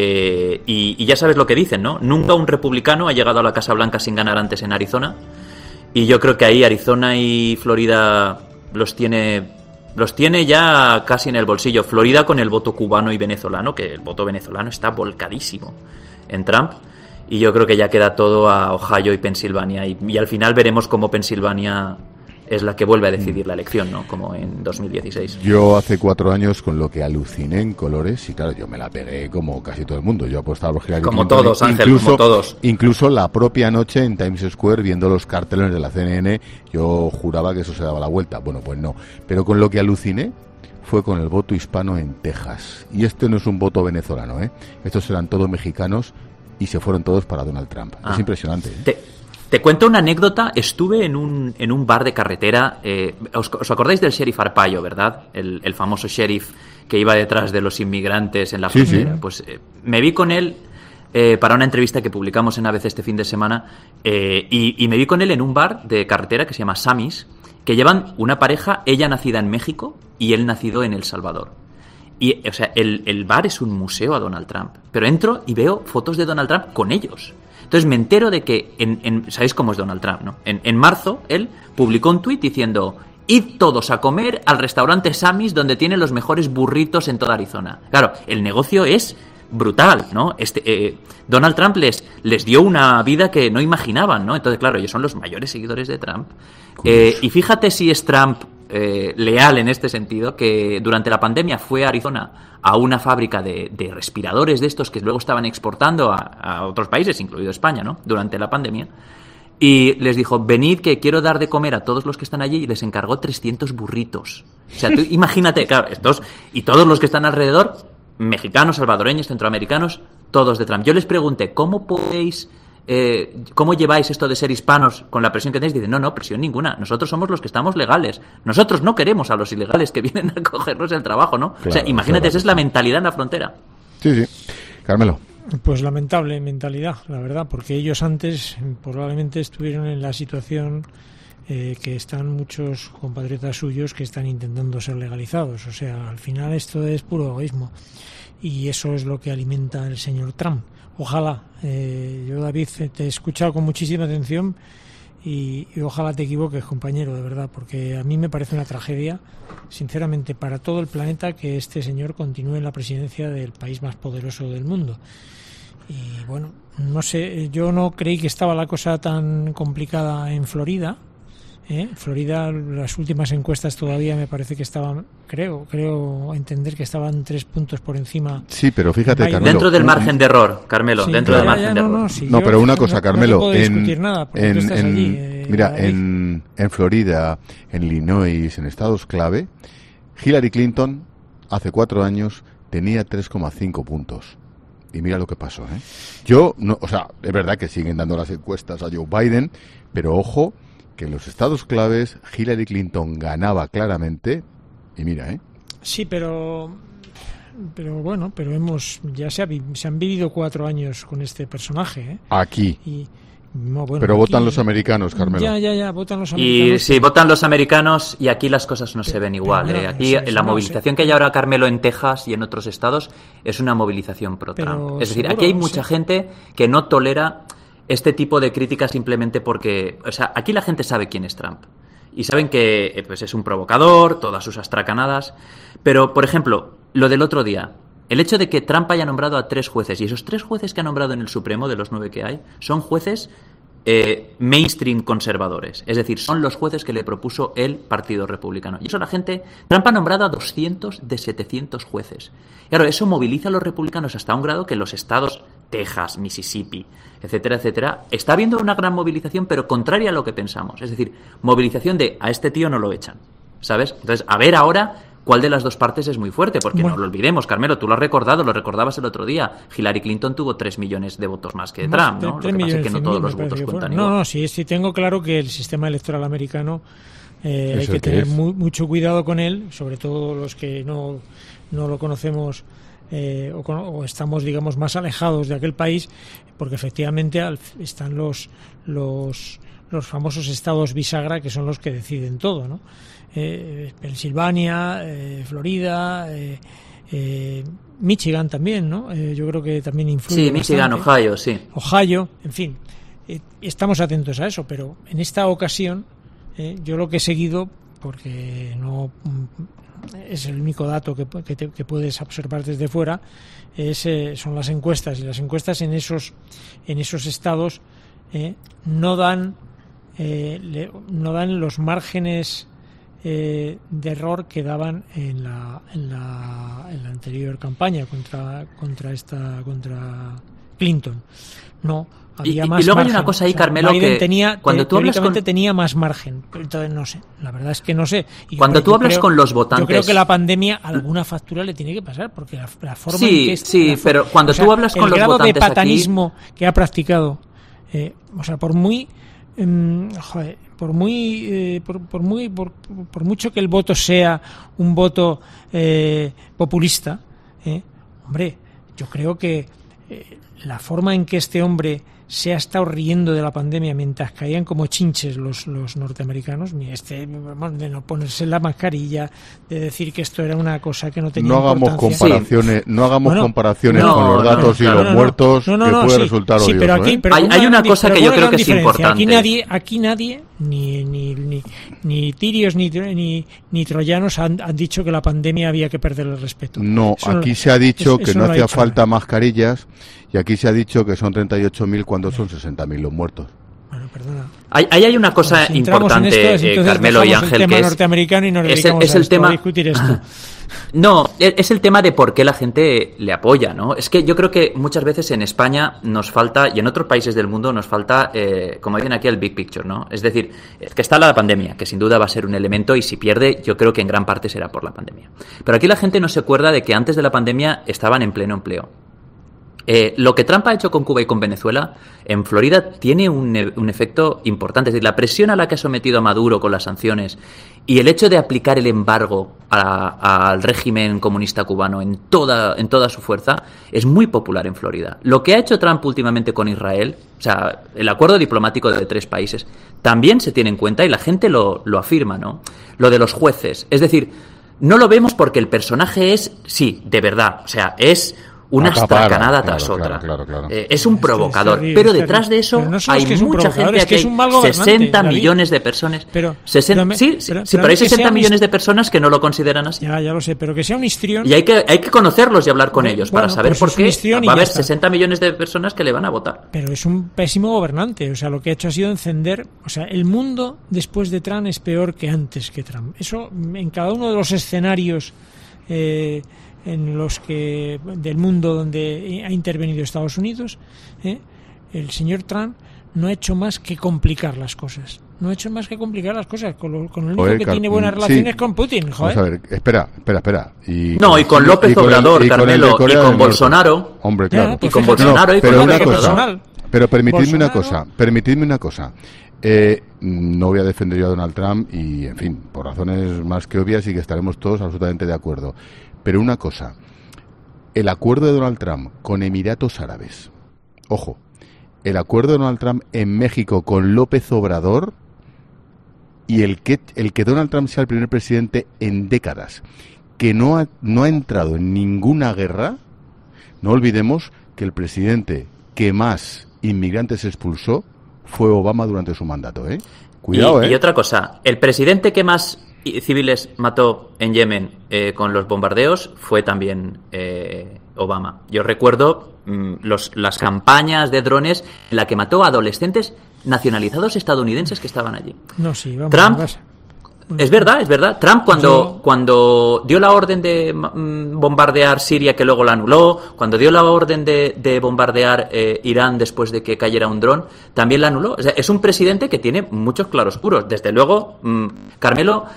y ya sabes lo que dicen, ¿no? Nunca un republicano ha llegado a la Casa Blanca sin ganar antes en Arizona, y yo creo que ahí Arizona y Florida los tiene ya casi en el bolsillo. Florida con el voto cubano y venezolano, que el voto venezolano está volcadísimo en Trump, y yo creo que ya queda todo a Ohio y Pensilvania, y al final veremos cómo Pensilvania es la que vuelve a decidir la elección, ¿no? Como en 2016. Yo hace 4 años con lo que aluciné en colores, y claro, yo me la pegué como casi todo el mundo. Yo apostaba por Hillary Clinton. Como todos, Ángel, como todos. Incluso la propia noche en Times Square, viendo los carteles de la CNN, yo juraba que eso se daba la vuelta. Bueno, pues no. Pero con lo que aluciné fue con el voto hispano en Texas. Y este no es un voto venezolano, ¿eh? Estos eran todos mexicanos y se fueron todos para Donald Trump. Es impresionante, ¿eh? Te cuento una anécdota. Estuve en un bar de carretera. ¿Os acordáis del sheriff Arpaio, verdad? El famoso sheriff que iba detrás de los inmigrantes en la frontera. Sí. Pues me vi con él para una entrevista que publicamos en ABC este fin de semana, y me vi con él en un bar de carretera que se llama Sammy's, que llevan una pareja, ella nacida en México y él nacido en El Salvador. Y, o sea, el bar es un museo a Donald Trump. Pero entro y veo fotos de Donald Trump con ellos. Entonces me entero de que, ¿sabéis cómo es Donald Trump, no? En marzo, él publicó un tuit diciendo: id todos a comer al restaurante Sammy's, donde tienen los mejores burritos en toda Arizona. Claro, el negocio es brutal, ¿no? Donald Trump les dio una vida que no imaginaban, ¿no? Entonces, claro, ellos son los mayores seguidores de Trump. Y fíjate si es Trump leal en este sentido, que durante la pandemia fue a Arizona a una fábrica de respiradores de estos que luego estaban exportando a otros países, incluido España, ¿no? Durante la pandemia. Y les dijo, venid que quiero dar de comer a todos los que están allí, y les encargó 300 burritos. O sea, tú imagínate, claro, estos y todos los que están alrededor, mexicanos, salvadoreños, centroamericanos, todos de Trump. Yo les pregunté, ¿cómo lleváis esto de ser hispanos con la presión que tenéis? Dicen, no, presión ninguna. Nosotros somos los que estamos legales. Nosotros no queremos a los ilegales que vienen a cogernos el trabajo, ¿no? Claro, o sea, imagínate, esa es la mentalidad en la frontera. Sí. Carmelo. Pues lamentable mentalidad, la verdad, porque ellos antes probablemente estuvieron en la situación que están muchos compatriotas suyos que están intentando ser legalizados. O sea, al final esto es puro egoísmo y eso es lo que alimenta el señor Trump. Ojalá, yo David te he escuchado con muchísima atención y ojalá te equivoques, compañero, de verdad, porque a mí me parece una tragedia, sinceramente, para todo el planeta que este señor continúe en la presidencia del país más poderoso del mundo. Y bueno, no sé, yo no creí que estaba la cosa tan complicada en Florida. Florida, las últimas encuestas todavía me parece que estaban, creo entender que estaban 3 puntos por encima. Sí, pero fíjate, Carmelo, dentro del margen de error, Carmelo, sí, dentro del margen de error. No, pero una cosa, Carmelo, no discutir nada, porque tú estás allí, mira, en Florida, en Illinois, en estados clave, Hillary Clinton hace 4 años tenía 3,5 puntos. Y mira lo que pasó, ¿eh? Es verdad que siguen dando las encuestas a Joe Biden, pero ojo, que en los estados claves Hillary Clinton ganaba claramente, y mira, ¿eh? Sí, pero bueno, ya se han vivido 4 años con este personaje, ¿eh? Aquí. Bueno, pero votan los americanos, Carmelo. Ya, votan los americanos. Y sí, votan los americanos y aquí las cosas no se ven igual. Aquí la movilización que hay ahora, Carmelo, en Texas y en otros estados es una movilización pro-Trump. Es decir, aquí hay mucha gente que no tolera este tipo de críticas simplemente porque... O sea, aquí la gente sabe quién es Trump. Y saben que pues es un provocador, todas sus astracanadas. Pero, por ejemplo, lo del otro día... El hecho de que Trump haya nombrado a 3 jueces, y esos 3 jueces que ha nombrado en el Supremo, de los 9 que hay, son jueces mainstream conservadores. Es decir, son los jueces que le propuso el Partido Republicano. Y eso la gente... Trump ha nombrado a 200 de 700 jueces. Claro, eso moviliza a los republicanos hasta un grado que los estados, Texas, Mississippi, etcétera, etcétera, está habiendo una gran movilización, pero contraria a lo que pensamos. Es decir, movilización de a este tío no lo echan, ¿sabes? Entonces, a ver ahora... ¿Cuál de las dos partes es muy fuerte? Porque no lo olvidemos, Carmelo, tú lo has recordado, lo recordabas el otro día. Hillary Clinton tuvo 3 millones de votos más que Trump, ¿no? Lo que pasa es que no todos los votos cuentan igual. No, sí tengo claro que el sistema electoral americano hay que tener mucho cuidado con él, sobre todo los que no lo conocemos o estamos, digamos, más alejados de aquel país, porque efectivamente están los famosos estados bisagra, que son los que deciden todo, ¿no? Pensilvania, Florida, Michigan también, ¿no? Yo creo que también influye. Sí, Michigan, bastante. Ohio, sí. Ohio, en fin, estamos atentos a eso, pero en esta ocasión yo lo que he seguido, porque no es el único dato que puedes observar desde fuera, son las encuestas, y las encuestas en esos estados no dan los márgenes de error que daban en la anterior campaña contra Clinton. No, había más y luego margen. Hay una cosa ahí, Carmelo, Biden que cuando tú hablas tenía más margen. Entonces no sé, la verdad es que no sé. Y cuando tú hablas con los votantes, yo creo que la pandemia alguna factura le tiene que pasar, porque la forma sí, en que sí, pero cuando tú hablas con los votantes, el grado de patanismo aquí que ha practicado, por mucho que el voto sea un voto populista, hombre, yo creo que la forma en que este hombre se ha estado riendo de la pandemia mientras caían como chinches los norteamericanos, de no ponerse la mascarilla, de decir que esto era una cosa que no tenía importancia. No hagamos comparaciones con los datos y los muertos, que puede resultar odioso. Pero hay una cosa que yo creo que es importante. Aquí nadie, ni tirios ni troyanos han dicho que la pandemia había que perder el respeto. No, aquí se ha dicho que no hacía falta mascarillas, y aquí se ha dicho que son 38.000 cuando son 60.000 los muertos. Bueno, perdona. Ahí hay una cosa importante, Carmelo y Ángel, el tema que norteamericano y nos dedicamos a discutir esto. No, es el tema de por qué la gente le apoya, ¿no? Es que yo creo que muchas veces en España nos falta, y en otros países del mundo nos falta, como dicen aquí, el big picture, ¿no? Es decir, que está la pandemia, que sin duda va a ser un elemento, y si pierde, yo creo que en gran parte será por la pandemia. Pero aquí la gente no se acuerda de que antes de la pandemia estaban en pleno empleo. Lo que Trump ha hecho con Cuba y con Venezuela, en Florida, tiene un efecto importante. Es decir, la presión a la que ha sometido a Maduro con las sanciones y el hecho de aplicar el embargo al régimen comunista cubano en toda su fuerza es muy popular en Florida. Lo que ha hecho Trump últimamente con Israel, o sea, el acuerdo diplomático de 3 países, también se tiene en cuenta y la gente lo afirma, ¿no? Lo de los jueces. Es decir, no lo vemos porque el personaje es, sí, de verdad, o sea, es una estracanada tras otra. Claro. Es un provocador, pero detrás de eso hay mucha gente, aquí hay 60 millones de personas. Pero hay 60 millones de personas que no lo consideran así. Ya lo sé, pero que sea un histrión. Y hay que conocerlos y hablar con ellos para saber por qué va a haber 60 millones de personas que le van a votar. Pero es un pésimo gobernante, o sea, lo que ha hecho ha sido encender, o sea, el mundo después de Trump es peor que antes que Trump. Eso en cada uno de los escenarios en los que del mundo donde ha intervenido Estados Unidos, el señor Trump no ha hecho más que complicar las cosas. No ha hecho más que complicar las cosas con el único que tiene buenas relaciones con Putin. Joder. Vamos a ver, espera. Y con López Obrador, Carmelo, y con Bolsonaro. Hombre, claro. Y con Bolsonaro y con López Obrador. Pero permitidme una cosa. No voy a defender yo a Donald Trump y, en fin, por razones más que obvias y que estaremos todos absolutamente de acuerdo. Pero una cosa, el acuerdo de Donald Trump con Emiratos Árabes, ojo, el acuerdo de Donald Trump en México con López Obrador y el que Donald Trump sea el primer presidente en décadas que no ha entrado en ninguna guerra, no olvidemos que el presidente que más inmigrantes expulsó fue Obama durante su mandato, ¿eh? Cuidado, y otra cosa, el presidente que más civiles mató en Yemen con los bombardeos fue también Obama. Yo recuerdo las campañas de drones en la que mató a adolescentes nacionalizados estadounidenses que estaban allí. Trump, es verdad. Trump cuando dio la orden de bombardear Siria, que luego la anuló, cuando dio la orden de bombardear Irán después de que cayera un dron, también la anuló. O sea, es un presidente que tiene muchos claroscuros. Desde luego, Carmelo,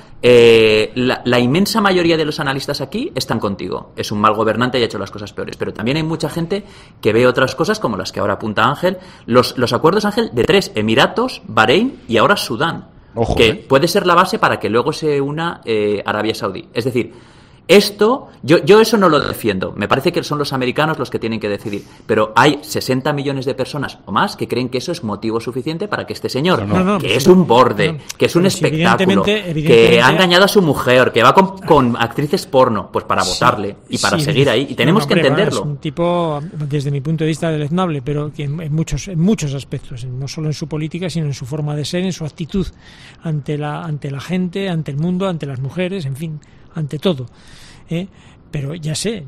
la inmensa mayoría de los analistas aquí están contigo. Es un mal gobernante y ha hecho las cosas peores. Pero también hay mucha gente que ve otras cosas, como las que ahora apunta Ángel. Los acuerdos, Ángel, de 3, Emiratos, Bahrein y ahora Sudán. Ojo, que puede ser la base para que luego se una Arabia Saudí. Es decir, esto, yo eso no lo defiendo. Me parece que son los americanos los que tienen que decidir. Pero hay 60 millones de personas o más que creen que eso es motivo suficiente para que este señor, que es un borde, que es un espectáculo, que ha engañado a su mujer, que va con actrices porno, pues para votarle y para seguir ahí. Y tenemos que entenderlo. Es un tipo, desde mi punto de vista, deleznable, pero que en muchos aspectos, no solo en su política, sino en su forma de ser, en su actitud ante la gente, ante el mundo, ante las mujeres, en fin, ante todo. Pero ya sé,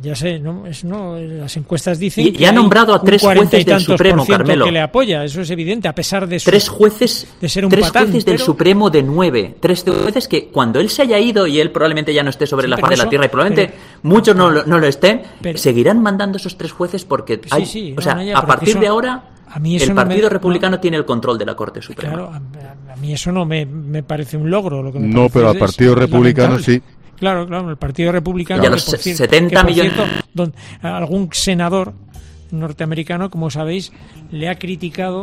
las encuestas dicen y ha nombrado a 3 jueces del Supremo, Carmelo, que le apoya, eso es evidente, a pesar de 3 jueces de ser un 3 patán, jueces del Supremo de 9, 3 jueces que cuando él se haya ido y él probablemente ya no esté sobre la faz de la tierra y probablemente muchos no lo estén, seguirán mandando esos 3 jueces porque a partir de ahora el Partido Republicano tiene el control de la Corte Suprema. Claro, a mí eso no me parece un logro. Lo que me pero al Partido Republicano sí. Claro, el Partido Republicano... Y a los 70 millones... algún senador norteamericano, como sabéis, le ha criticado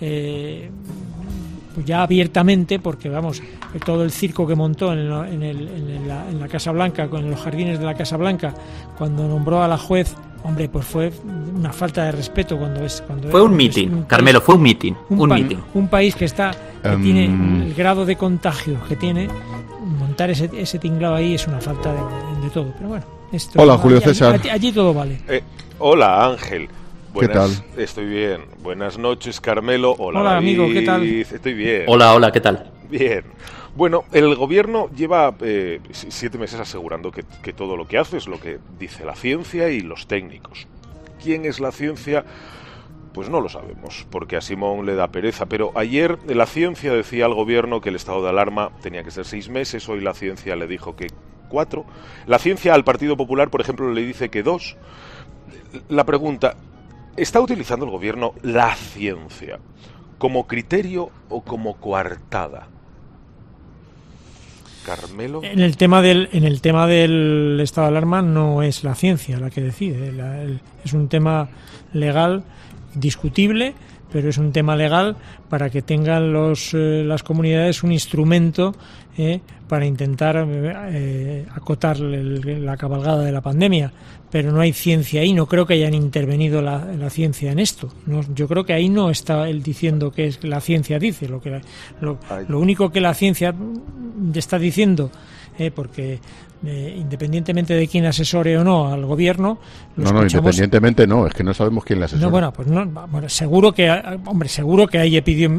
pues ya abiertamente, porque todo el circo que montó en la Casa Blanca, en los jardines de la Casa Blanca, cuando nombró a la juez, hombre, pues fue una falta de respeto. Fue un mitin, Carmelo, fue un mitin. Un país que tiene el grado de contagio que tiene, montar ese tinglado ahí es una falta de todo. Pero bueno, hola, Julio César. Allí todo vale. Hola, Ángel. ¿Qué tal? Estoy bien. Buenas noches, Carmelo. Hola, David. amigo, ¿qué tal? Estoy bien. Hola, ¿qué tal? Bien. Bueno, el gobierno lleva 7 meses asegurando que todo lo que hace es lo que dice la ciencia y los técnicos. ¿Quién es la ciencia? Pues no lo sabemos, porque a Simón le da pereza. Pero ayer la ciencia decía al gobierno que el estado de alarma tenía que ser 6 meses, hoy la ciencia le dijo que 4. La ciencia al Partido Popular, por ejemplo, le dice que 2. La pregunta, ¿está utilizando el gobierno la ciencia como criterio o como coartada? Carmelo. En el tema del estado de alarma no es la ciencia la que decide, es un tema legal discutible, pero es un tema legal para que tengan las comunidades un instrumento para intentar acotar la cabalgada de la pandemia, pero no hay ciencia ahí. No creo que hayan intervenido la ciencia en esto. No, yo creo que ahí no está él diciendo que es la ciencia dice. Lo único que la ciencia está diciendo, porque independientemente de quién asesore o no al gobierno, independientemente no, es que no sabemos quién le asesora. Seguro que hay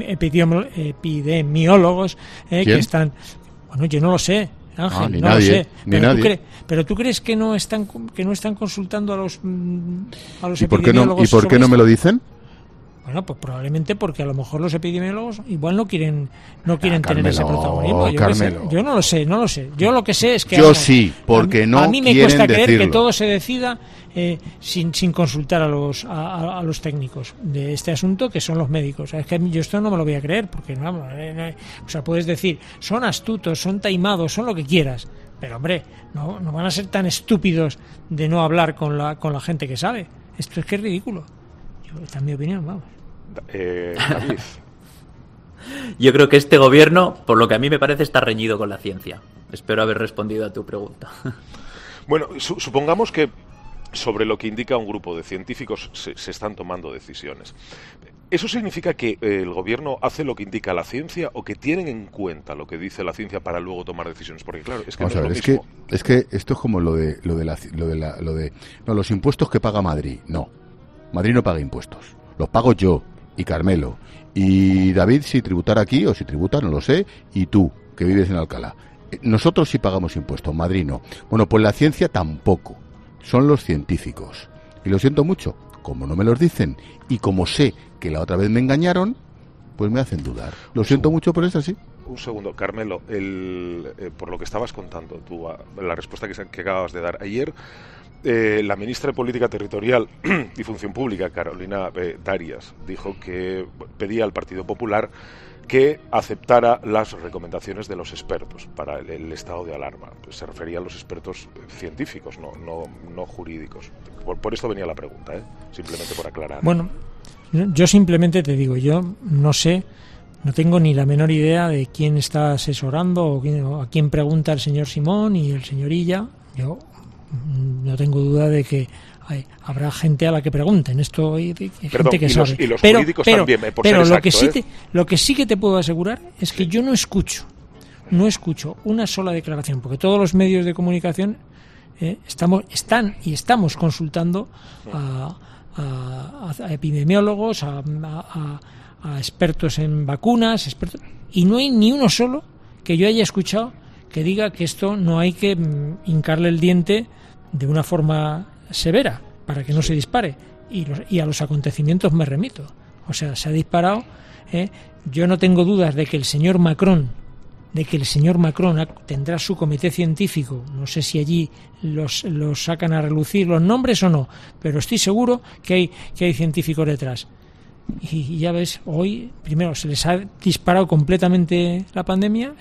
epidemiólogos que están. Bueno, yo no lo sé, Ángel, no nadie, lo sé. Pero tú crees que no están consultando a los epidemiólogos. ¿Y por qué no me lo dicen? Bueno, pues probablemente porque a lo mejor los epidemiólogos igual no quieren tener ese protagonismo. Yo no lo sé. Yo lo que sé es que porque no a mí me quieren cuesta creer decirlo. que todo se decida sin consultar a los técnicos de este asunto, que son los médicos. Es que yo esto no me lo voy a creer, porque o sea, puedes decir, son astutos, son taimados, son lo que quieras, pero hombre, no van a ser tan estúpidos de no hablar con la gente que sabe. Esto es que es ridículo. Esta es mi opinión, vamos. David. Yo creo que este gobierno, por lo que a mí me parece, está reñido con la ciencia. Espero haber respondido a tu pregunta. Bueno, supongamos que sobre lo que indica un grupo de científicos se están tomando decisiones. ¿Eso significa que el gobierno hace lo que indica la ciencia o que tienen en cuenta lo que dice la ciencia para luego tomar decisiones? Porque claro, es que vamos a ver, es que esto es como lo de los impuestos que paga Madrid. No, Madrid no paga impuestos, los pago yo y Carmelo y David, si tributar aquí o si tributa, no lo sé, y tú, que vives en Alcalá. Nosotros sí pagamos impuestos, Madrid no. Bueno, pues la ciencia tampoco. Son los científicos. Y lo siento mucho, como no me los dicen y como sé que la otra vez me engañaron, pues me hacen dudar. Lo siento mucho, pero es así. Un segundo, Carmelo, por lo que estabas contando tú, la respuesta que acabas de dar ayer, la ministra de Política Territorial y Función Pública, Carolina Darias, dijo que pedía al Partido Popular que aceptara las recomendaciones de los expertos para el estado de alarma. Pues se refería a los expertos científicos, no jurídicos. Por esto venía la pregunta, simplemente por aclarar. Bueno, yo simplemente te digo, yo no sé, no tengo ni la menor idea de quién está asesorando o a quién pregunta el señor Simón y el señor Illa. Yo no tengo duda de que habrá gente a la que pregunten esto, gente que sabe. Y los jurídicos también, por pero ser exacto, lo que sí que te puedo asegurar es que yo no escucho una sola declaración, porque todos los medios de comunicación estamos consultando a epidemiólogos, a expertos en vacunas, y no hay ni uno solo que yo haya escuchado que diga que esto no hay que hincarle el diente de una forma severa para que no se dispare, y a los acontecimientos me remito. O sea, se ha disparado. Yo no tengo dudas de que el señor Macron tendrá su comité científico. No sé si allí los sacan a relucir los nombres o no, pero estoy seguro que hay científicos detrás. Y ya ves, hoy primero se les ha disparado completamente la pandemia,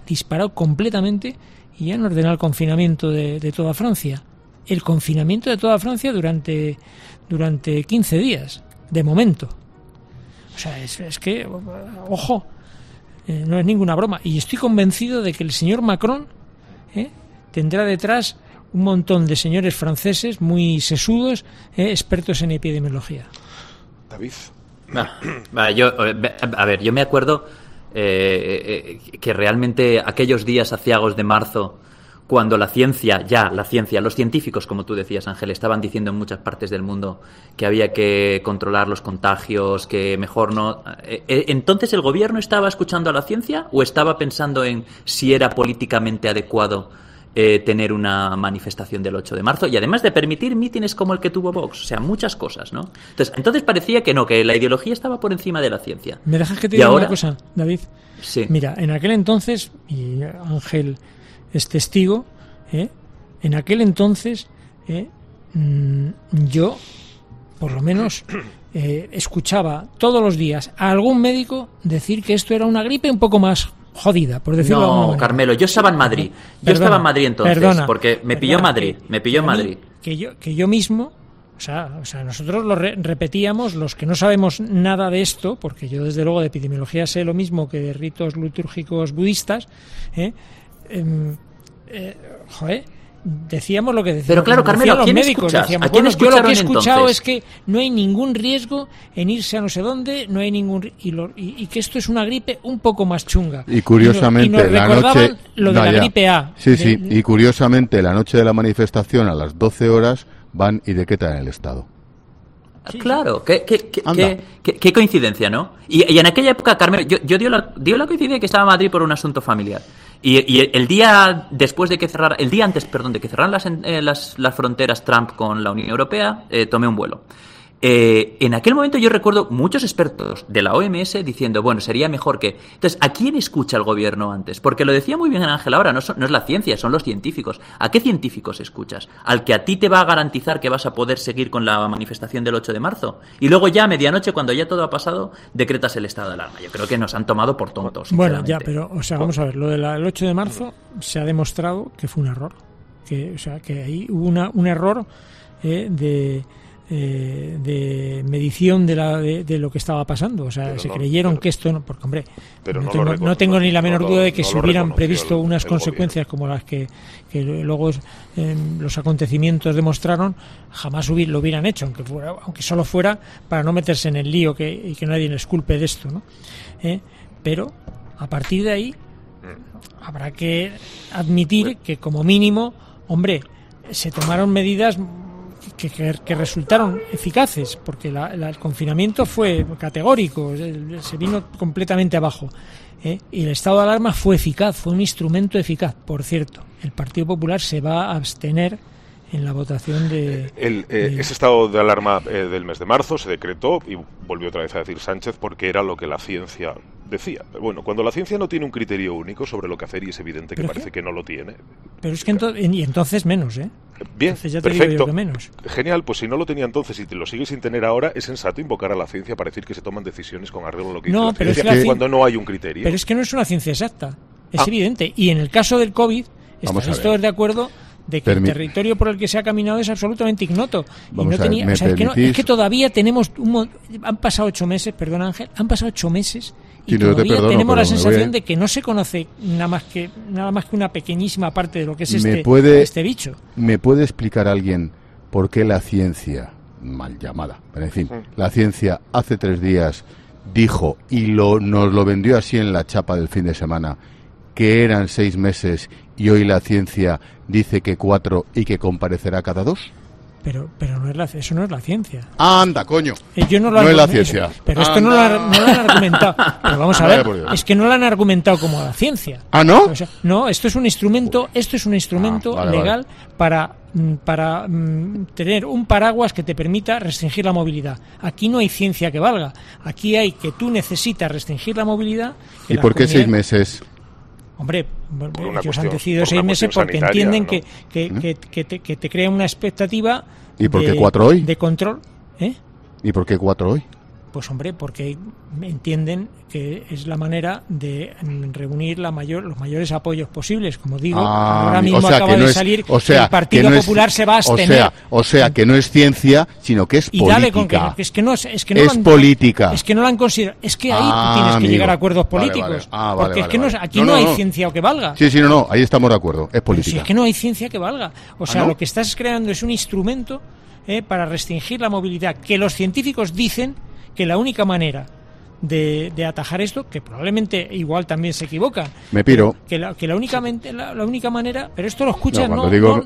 y ya han ordenado el confinamiento de toda Francia. El confinamiento de toda Francia durante 15 días, de momento. O sea, es que, ojo, no es ninguna broma. Y estoy convencido de que el señor Macron tendrá detrás un montón de señores franceses muy sesudos, expertos en epidemiología. David. Yo me acuerdo que realmente aquellos días aciagos de marzo, cuando la ciencia, los científicos, como tú decías, Ángel, estaban diciendo en muchas partes del mundo que había que controlar los contagios, que mejor no. ¿Entonces el gobierno estaba escuchando a la ciencia o estaba pensando en si era políticamente adecuado tener una manifestación del 8 de marzo y además de permitir mítines como el que tuvo Vox, o sea, muchas cosas, ¿no? Entonces parecía que no, que la ideología estaba por encima de la ciencia. ¿Me dejas que te diga una cosa, David? Sí. Mira, en aquel entonces, y Ángel es testigo, en aquel entonces yo, por lo menos, escuchaba todos los días a algún médico decir que esto era una gripe un poco más jodida, por decirlo de alguna manera. Carmelo, yo estaba en Madrid. Estaba en Madrid entonces, porque me pilló en Madrid. Que yo mismo, o sea, nosotros lo repetíamos, los que no sabemos nada de esto, porque yo desde luego de epidemiología sé lo mismo que de ritos litúrgicos budistas, decíamos lo que decíamos. Pero claro, Carmelo, los médicos, decíamos, yo lo que he escuchado entonces? Es que no hay ningún riesgo en irse a no sé dónde, no hay ningún y que esto es una gripe un poco más chunga. Y curiosamente nos la noche lo de la gripe A. Sí, y curiosamente la noche de la manifestación a las 12 horas van y decretan el estado. Claro, qué coincidencia, ¿no? Y en aquella época, Carmelo, yo dio la coincidencia que estaba en Madrid por un asunto familiar. Y el día después de que el día antes, de que cerraran las fronteras Trump con la Unión Europea, tomé un vuelo. En aquel momento yo recuerdo muchos expertos de la OMS diciendo, bueno, sería mejor que... Entonces, ¿a quién escucha el gobierno antes? Porque lo decía muy bien Ángel ahora, no es la ciencia, son los científicos. ¿A qué científicos escuchas? ¿Al que a ti te va a garantizar que vas a poder seguir con la manifestación del 8 de marzo? Y luego ya a medianoche, cuando ya todo ha pasado, decretas el estado de alarma. Yo creo que nos han tomado por tontos. Bueno, ya, pero, vamos a ver, lo del 8 de marzo se ha demostrado que fue un error. Que ahí hubo un error de medición de lo que estaba pasando, o sea, se creyeron que esto no, porque hombre, no tengo ni la menor duda de que si hubieran previsto unas consecuencias como las que luego los acontecimientos demostraron, jamás lo hubieran hecho, aunque solo fuera para no meterse en el lío y que nadie les culpe de esto, ¿no? Pero a partir de ahí habrá que admitir que como mínimo, hombre, se tomaron medidas que resultaron eficaces, porque el confinamiento fue categórico, se vino completamente abajo, y el estado de alarma fue eficaz, fue un instrumento eficaz. Por cierto, el Partido Popular se va a abstener en la votación ese estado de alarma del mes de marzo se decretó y volvió otra vez a decir Sánchez porque era lo que la ciencia decía. Bueno, cuando la ciencia no tiene un criterio único sobre lo que hacer y es evidente que parece que no lo tiene. Pero es que entonces menos, Bien, entonces ya te perfecto. digo yo que menos. Genial, pues si no lo tenía entonces y te lo sigues sin tener ahora, es sensato invocar a la ciencia para decir que se toman decisiones con arreglo a lo que dice la ciencia cuando no hay un criterio. Pero es que no es una ciencia exacta, es evidente. Y en el caso del COVID, estaréis todos de acuerdo de que el territorio por el que se ha caminado es absolutamente ignoto. Es que todavía tenemos han pasado 8 meses, perdón Ángel, y todavía tenemos la sensación de que no se conoce nada más que una pequeñísima parte de lo que es este bicho. ¿Me puede explicar alguien por qué la ciencia, mal llamada, pero en fin, la ciencia hace 3 días dijo y nos lo vendió así en la chapa del fin de semana, que eran 6 meses y hoy la ciencia dice que 4 y que comparecerá cada 2? Pero eso no es la ciencia. ¡Anda, coño! No es la ciencia. Pero esto no lo han argumentado. Pero vamos a ver, es que no lo han argumentado como la ciencia. ¿Ah, no? O sea, no, esto es un instrumento legal para tener un paraguas que te permita restringir la movilidad. Aquí no hay ciencia que valga. Aquí hay que tú necesitas restringir la movilidad. ¿Y por qué 6 meses? Hombre, ellos han decidido 6 meses porque entienden que te crea una expectativa. ¿Y por qué 4 hoy? De control. ¿Y por qué 4 hoy? Pues hombre, porque entienden que es la manera de reunir los mayores apoyos posibles. Como digo, ahora mismo acaba de salir que el Partido Popular se va a abstener. O sea, que no es ciencia, sino que es política. Es que no es política. Es que no la han considerado. Es que ahí tú tienes que llegar a acuerdos políticos. Porque es que aquí no hay ciencia que valga. Sí, ahí estamos de acuerdo. Es política. Si es que no hay ciencia que valga. O sea, lo que estás creando es un instrumento para restringir la movilidad, que los científicos dicen que la única manera de atajar esto, que probablemente igual también se equivoca, me piro, que la única manera, pero esto lo escuchas cuando digo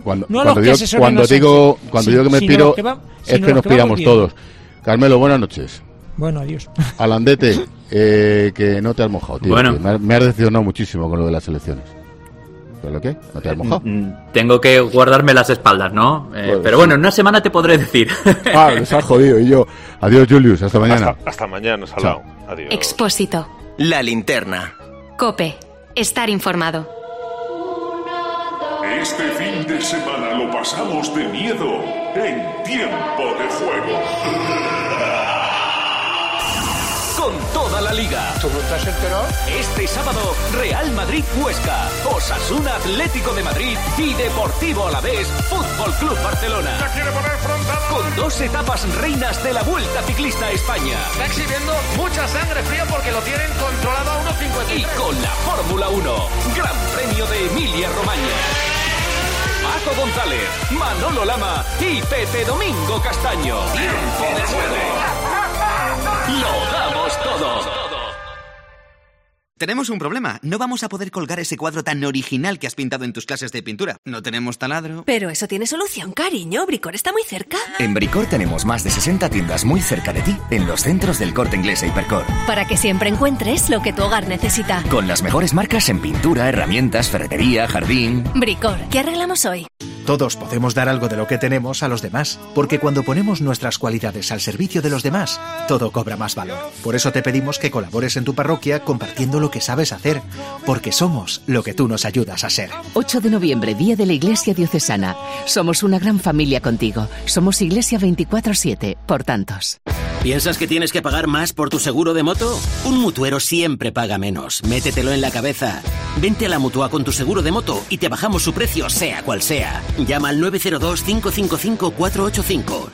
que me piro es que nos piramos todos. Carmelo, buenas noches. Bueno, adiós. Alandete, que no te has mojado, tío. Bueno. Me has decepcionado muchísimo con lo de las elecciones. ¿Pero qué? ¿No te has mojado? Tengo que guardarme las espaldas, ¿no? Pero bueno, en una semana te podré decir. Les has jodido. Y yo, adiós, Julius, hasta mañana. Hasta mañana, Salao. Adiós. Expósito. La linterna. COPE. Estar informado. Este fin de semana lo pasamos de miedo en Tiempo de Juego. Con toda la liga. ¿Tú no estás enterado? Este sábado, Real Madrid-Huesca, Osasuna Atlético de Madrid y Deportivo Alavés Fútbol Club Barcelona. ¡Ya quiere poner frontal! Con 2 etapas reinas de la Vuelta Ciclista a España. Está exhibiendo mucha sangre fría porque lo tienen controlado a 1.53. Y con la Fórmula 1, Gran Premio de Emilia-Romagna. Paco González, Manolo Lama y Pepe Domingo Castaño. Tiempo de juego. Lo damos todo. Tenemos un problema. No vamos a poder colgar ese cuadro tan original que has pintado en tus clases de pintura. No tenemos taladro. Pero eso tiene solución, cariño. Bricor está muy cerca. En Bricor tenemos más de 60 tiendas muy cerca de ti, en los centros del Corte Inglés e Hipercor. Para que siempre encuentres lo que tu hogar necesita. Con las mejores marcas en pintura, herramientas, ferretería, jardín. Bricor, ¿qué arreglamos hoy? Todos podemos dar algo de lo que tenemos a los demás, porque cuando ponemos nuestras cualidades al servicio de los demás, todo cobra más valor. Por eso te pedimos que colabores en tu parroquia compartiendo lo que sabes hacer, porque somos lo que tú nos ayudas a ser. 8 de noviembre, Día de la Iglesia Diocesana. Somos una gran familia contigo. Somos Iglesia 24/7, por tantos. ¿Piensas que tienes que pagar más por tu seguro de moto? Un mutuero siempre paga menos. Métetelo en la cabeza. Vente a la Mutua con tu seguro de moto y te bajamos su precio sea cual sea. Llama al 902-555-485.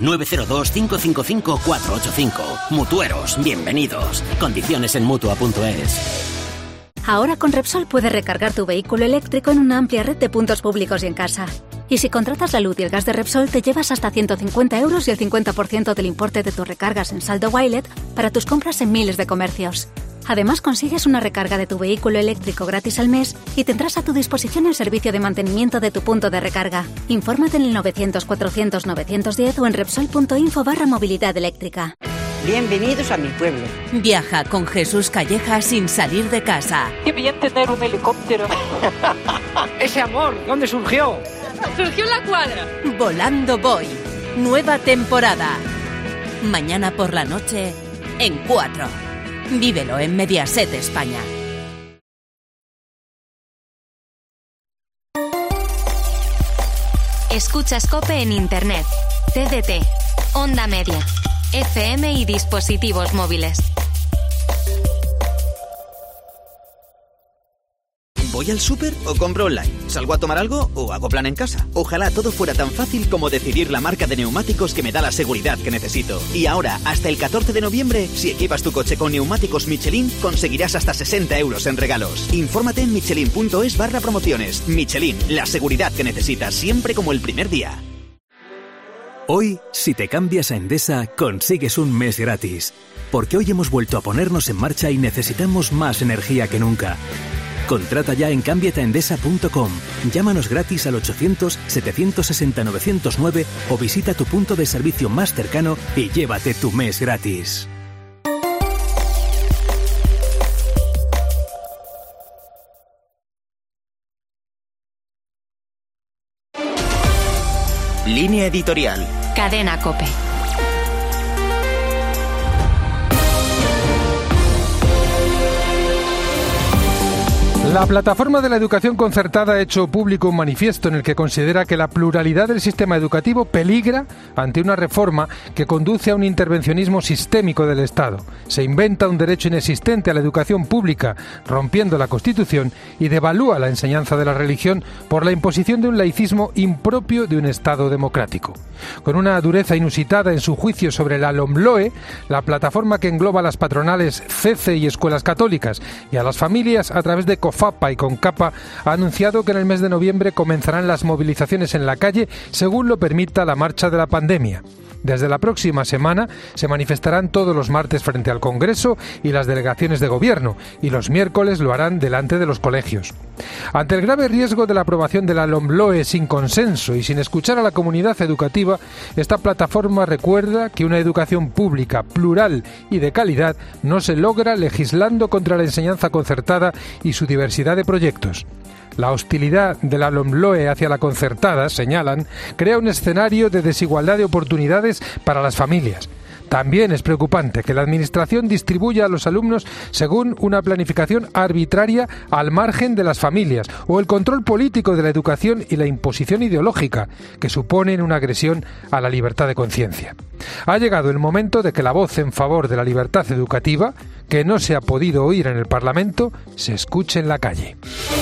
902-555-485. Mutueros, bienvenidos. Condiciones en Mutua.es. Ahora con Repsol puedes recargar tu vehículo eléctrico en una amplia red de puntos públicos y en casa. Y si contratas la luz y el gas de Repsol, te llevas hasta 150 euros y el 50% del importe de tus recargas en saldo Wilet para tus compras en miles de comercios. Además, consigues una recarga de tu vehículo eléctrico gratis al mes y tendrás a tu disposición el servicio de mantenimiento de tu punto de recarga. Infórmate en el 900-400-910 o en Repsol.info/movilidad eléctrica. Bienvenidos a mi pueblo. Viaja con Jesús Calleja sin salir de casa. Qué bien tener un helicóptero. Ese amor, ¿dónde surgió? Surgió en la cuadra. Volando voy. Nueva temporada. Mañana por la noche en 4. Vívelo en Mediaset España. Escuchas COPE en Internet, TDT, Onda Media, FM y dispositivos móviles. ¿Voy al súper o compro online? ¿Salgo a tomar algo o hago plan en casa? Ojalá todo fuera tan fácil como decidir la marca de neumáticos que me da la seguridad que necesito. Y ahora, hasta el 14 de noviembre, si equipas tu coche con neumáticos Michelin, conseguirás hasta 60 euros en regalos. Infórmate en michelin.es/promociones. Michelin, la seguridad que necesitas siempre como el primer día. Hoy, si te cambias a Endesa, consigues un mes gratis. Porque hoy hemos vuelto a ponernos en marcha y necesitamos más energía que nunca. Contrata ya en cambiataendesa.com. Llámanos gratis al 800-760-909 o visita tu punto de servicio más cercano y llévate tu mes gratis. Línea editorial. Cadena COPE. La plataforma de la educación concertada ha hecho público un manifiesto en el que considera que la pluralidad del sistema educativo peligra ante una reforma que conduce a un intervencionismo sistémico del Estado. Se inventa un derecho inexistente a la educación pública, rompiendo la Constitución, y devalúa la enseñanza de la religión por la imposición de un laicismo impropio de un Estado democrático. Con una dureza inusitada en su juicio sobre la LOMLOE, la plataforma que engloba a las patronales CECE y escuelas católicas y a las familias a través de COFAPA y CONCAPA ha anunciado que en el mes de noviembre comenzarán las movilizaciones en la calle según lo permita la marcha de la pandemia. Desde la próxima semana se manifestarán todos los martes frente al Congreso y las delegaciones de gobierno, y los miércoles lo harán delante de los colegios. Ante el grave riesgo de la aprobación de la LOMLOE sin consenso y sin escuchar a la comunidad educativa, esta plataforma recuerda que una educación pública, plural y de calidad no se logra legislando contra la enseñanza concertada y su diversidad diversidad de proyectos. La hostilidad de la LOMLOE hacia la concertada, señalan, crea un escenario de desigualdad de oportunidades para las familias. También es preocupante que la Administración distribuya a los alumnos según una planificación arbitraria al margen de las familias, o el control político de la educación y la imposición ideológica, que suponen una agresión a la libertad de conciencia. Ha llegado el momento de que la voz en favor de la libertad educativa, que no se ha podido oír en el Parlamento, se escuche en la calle.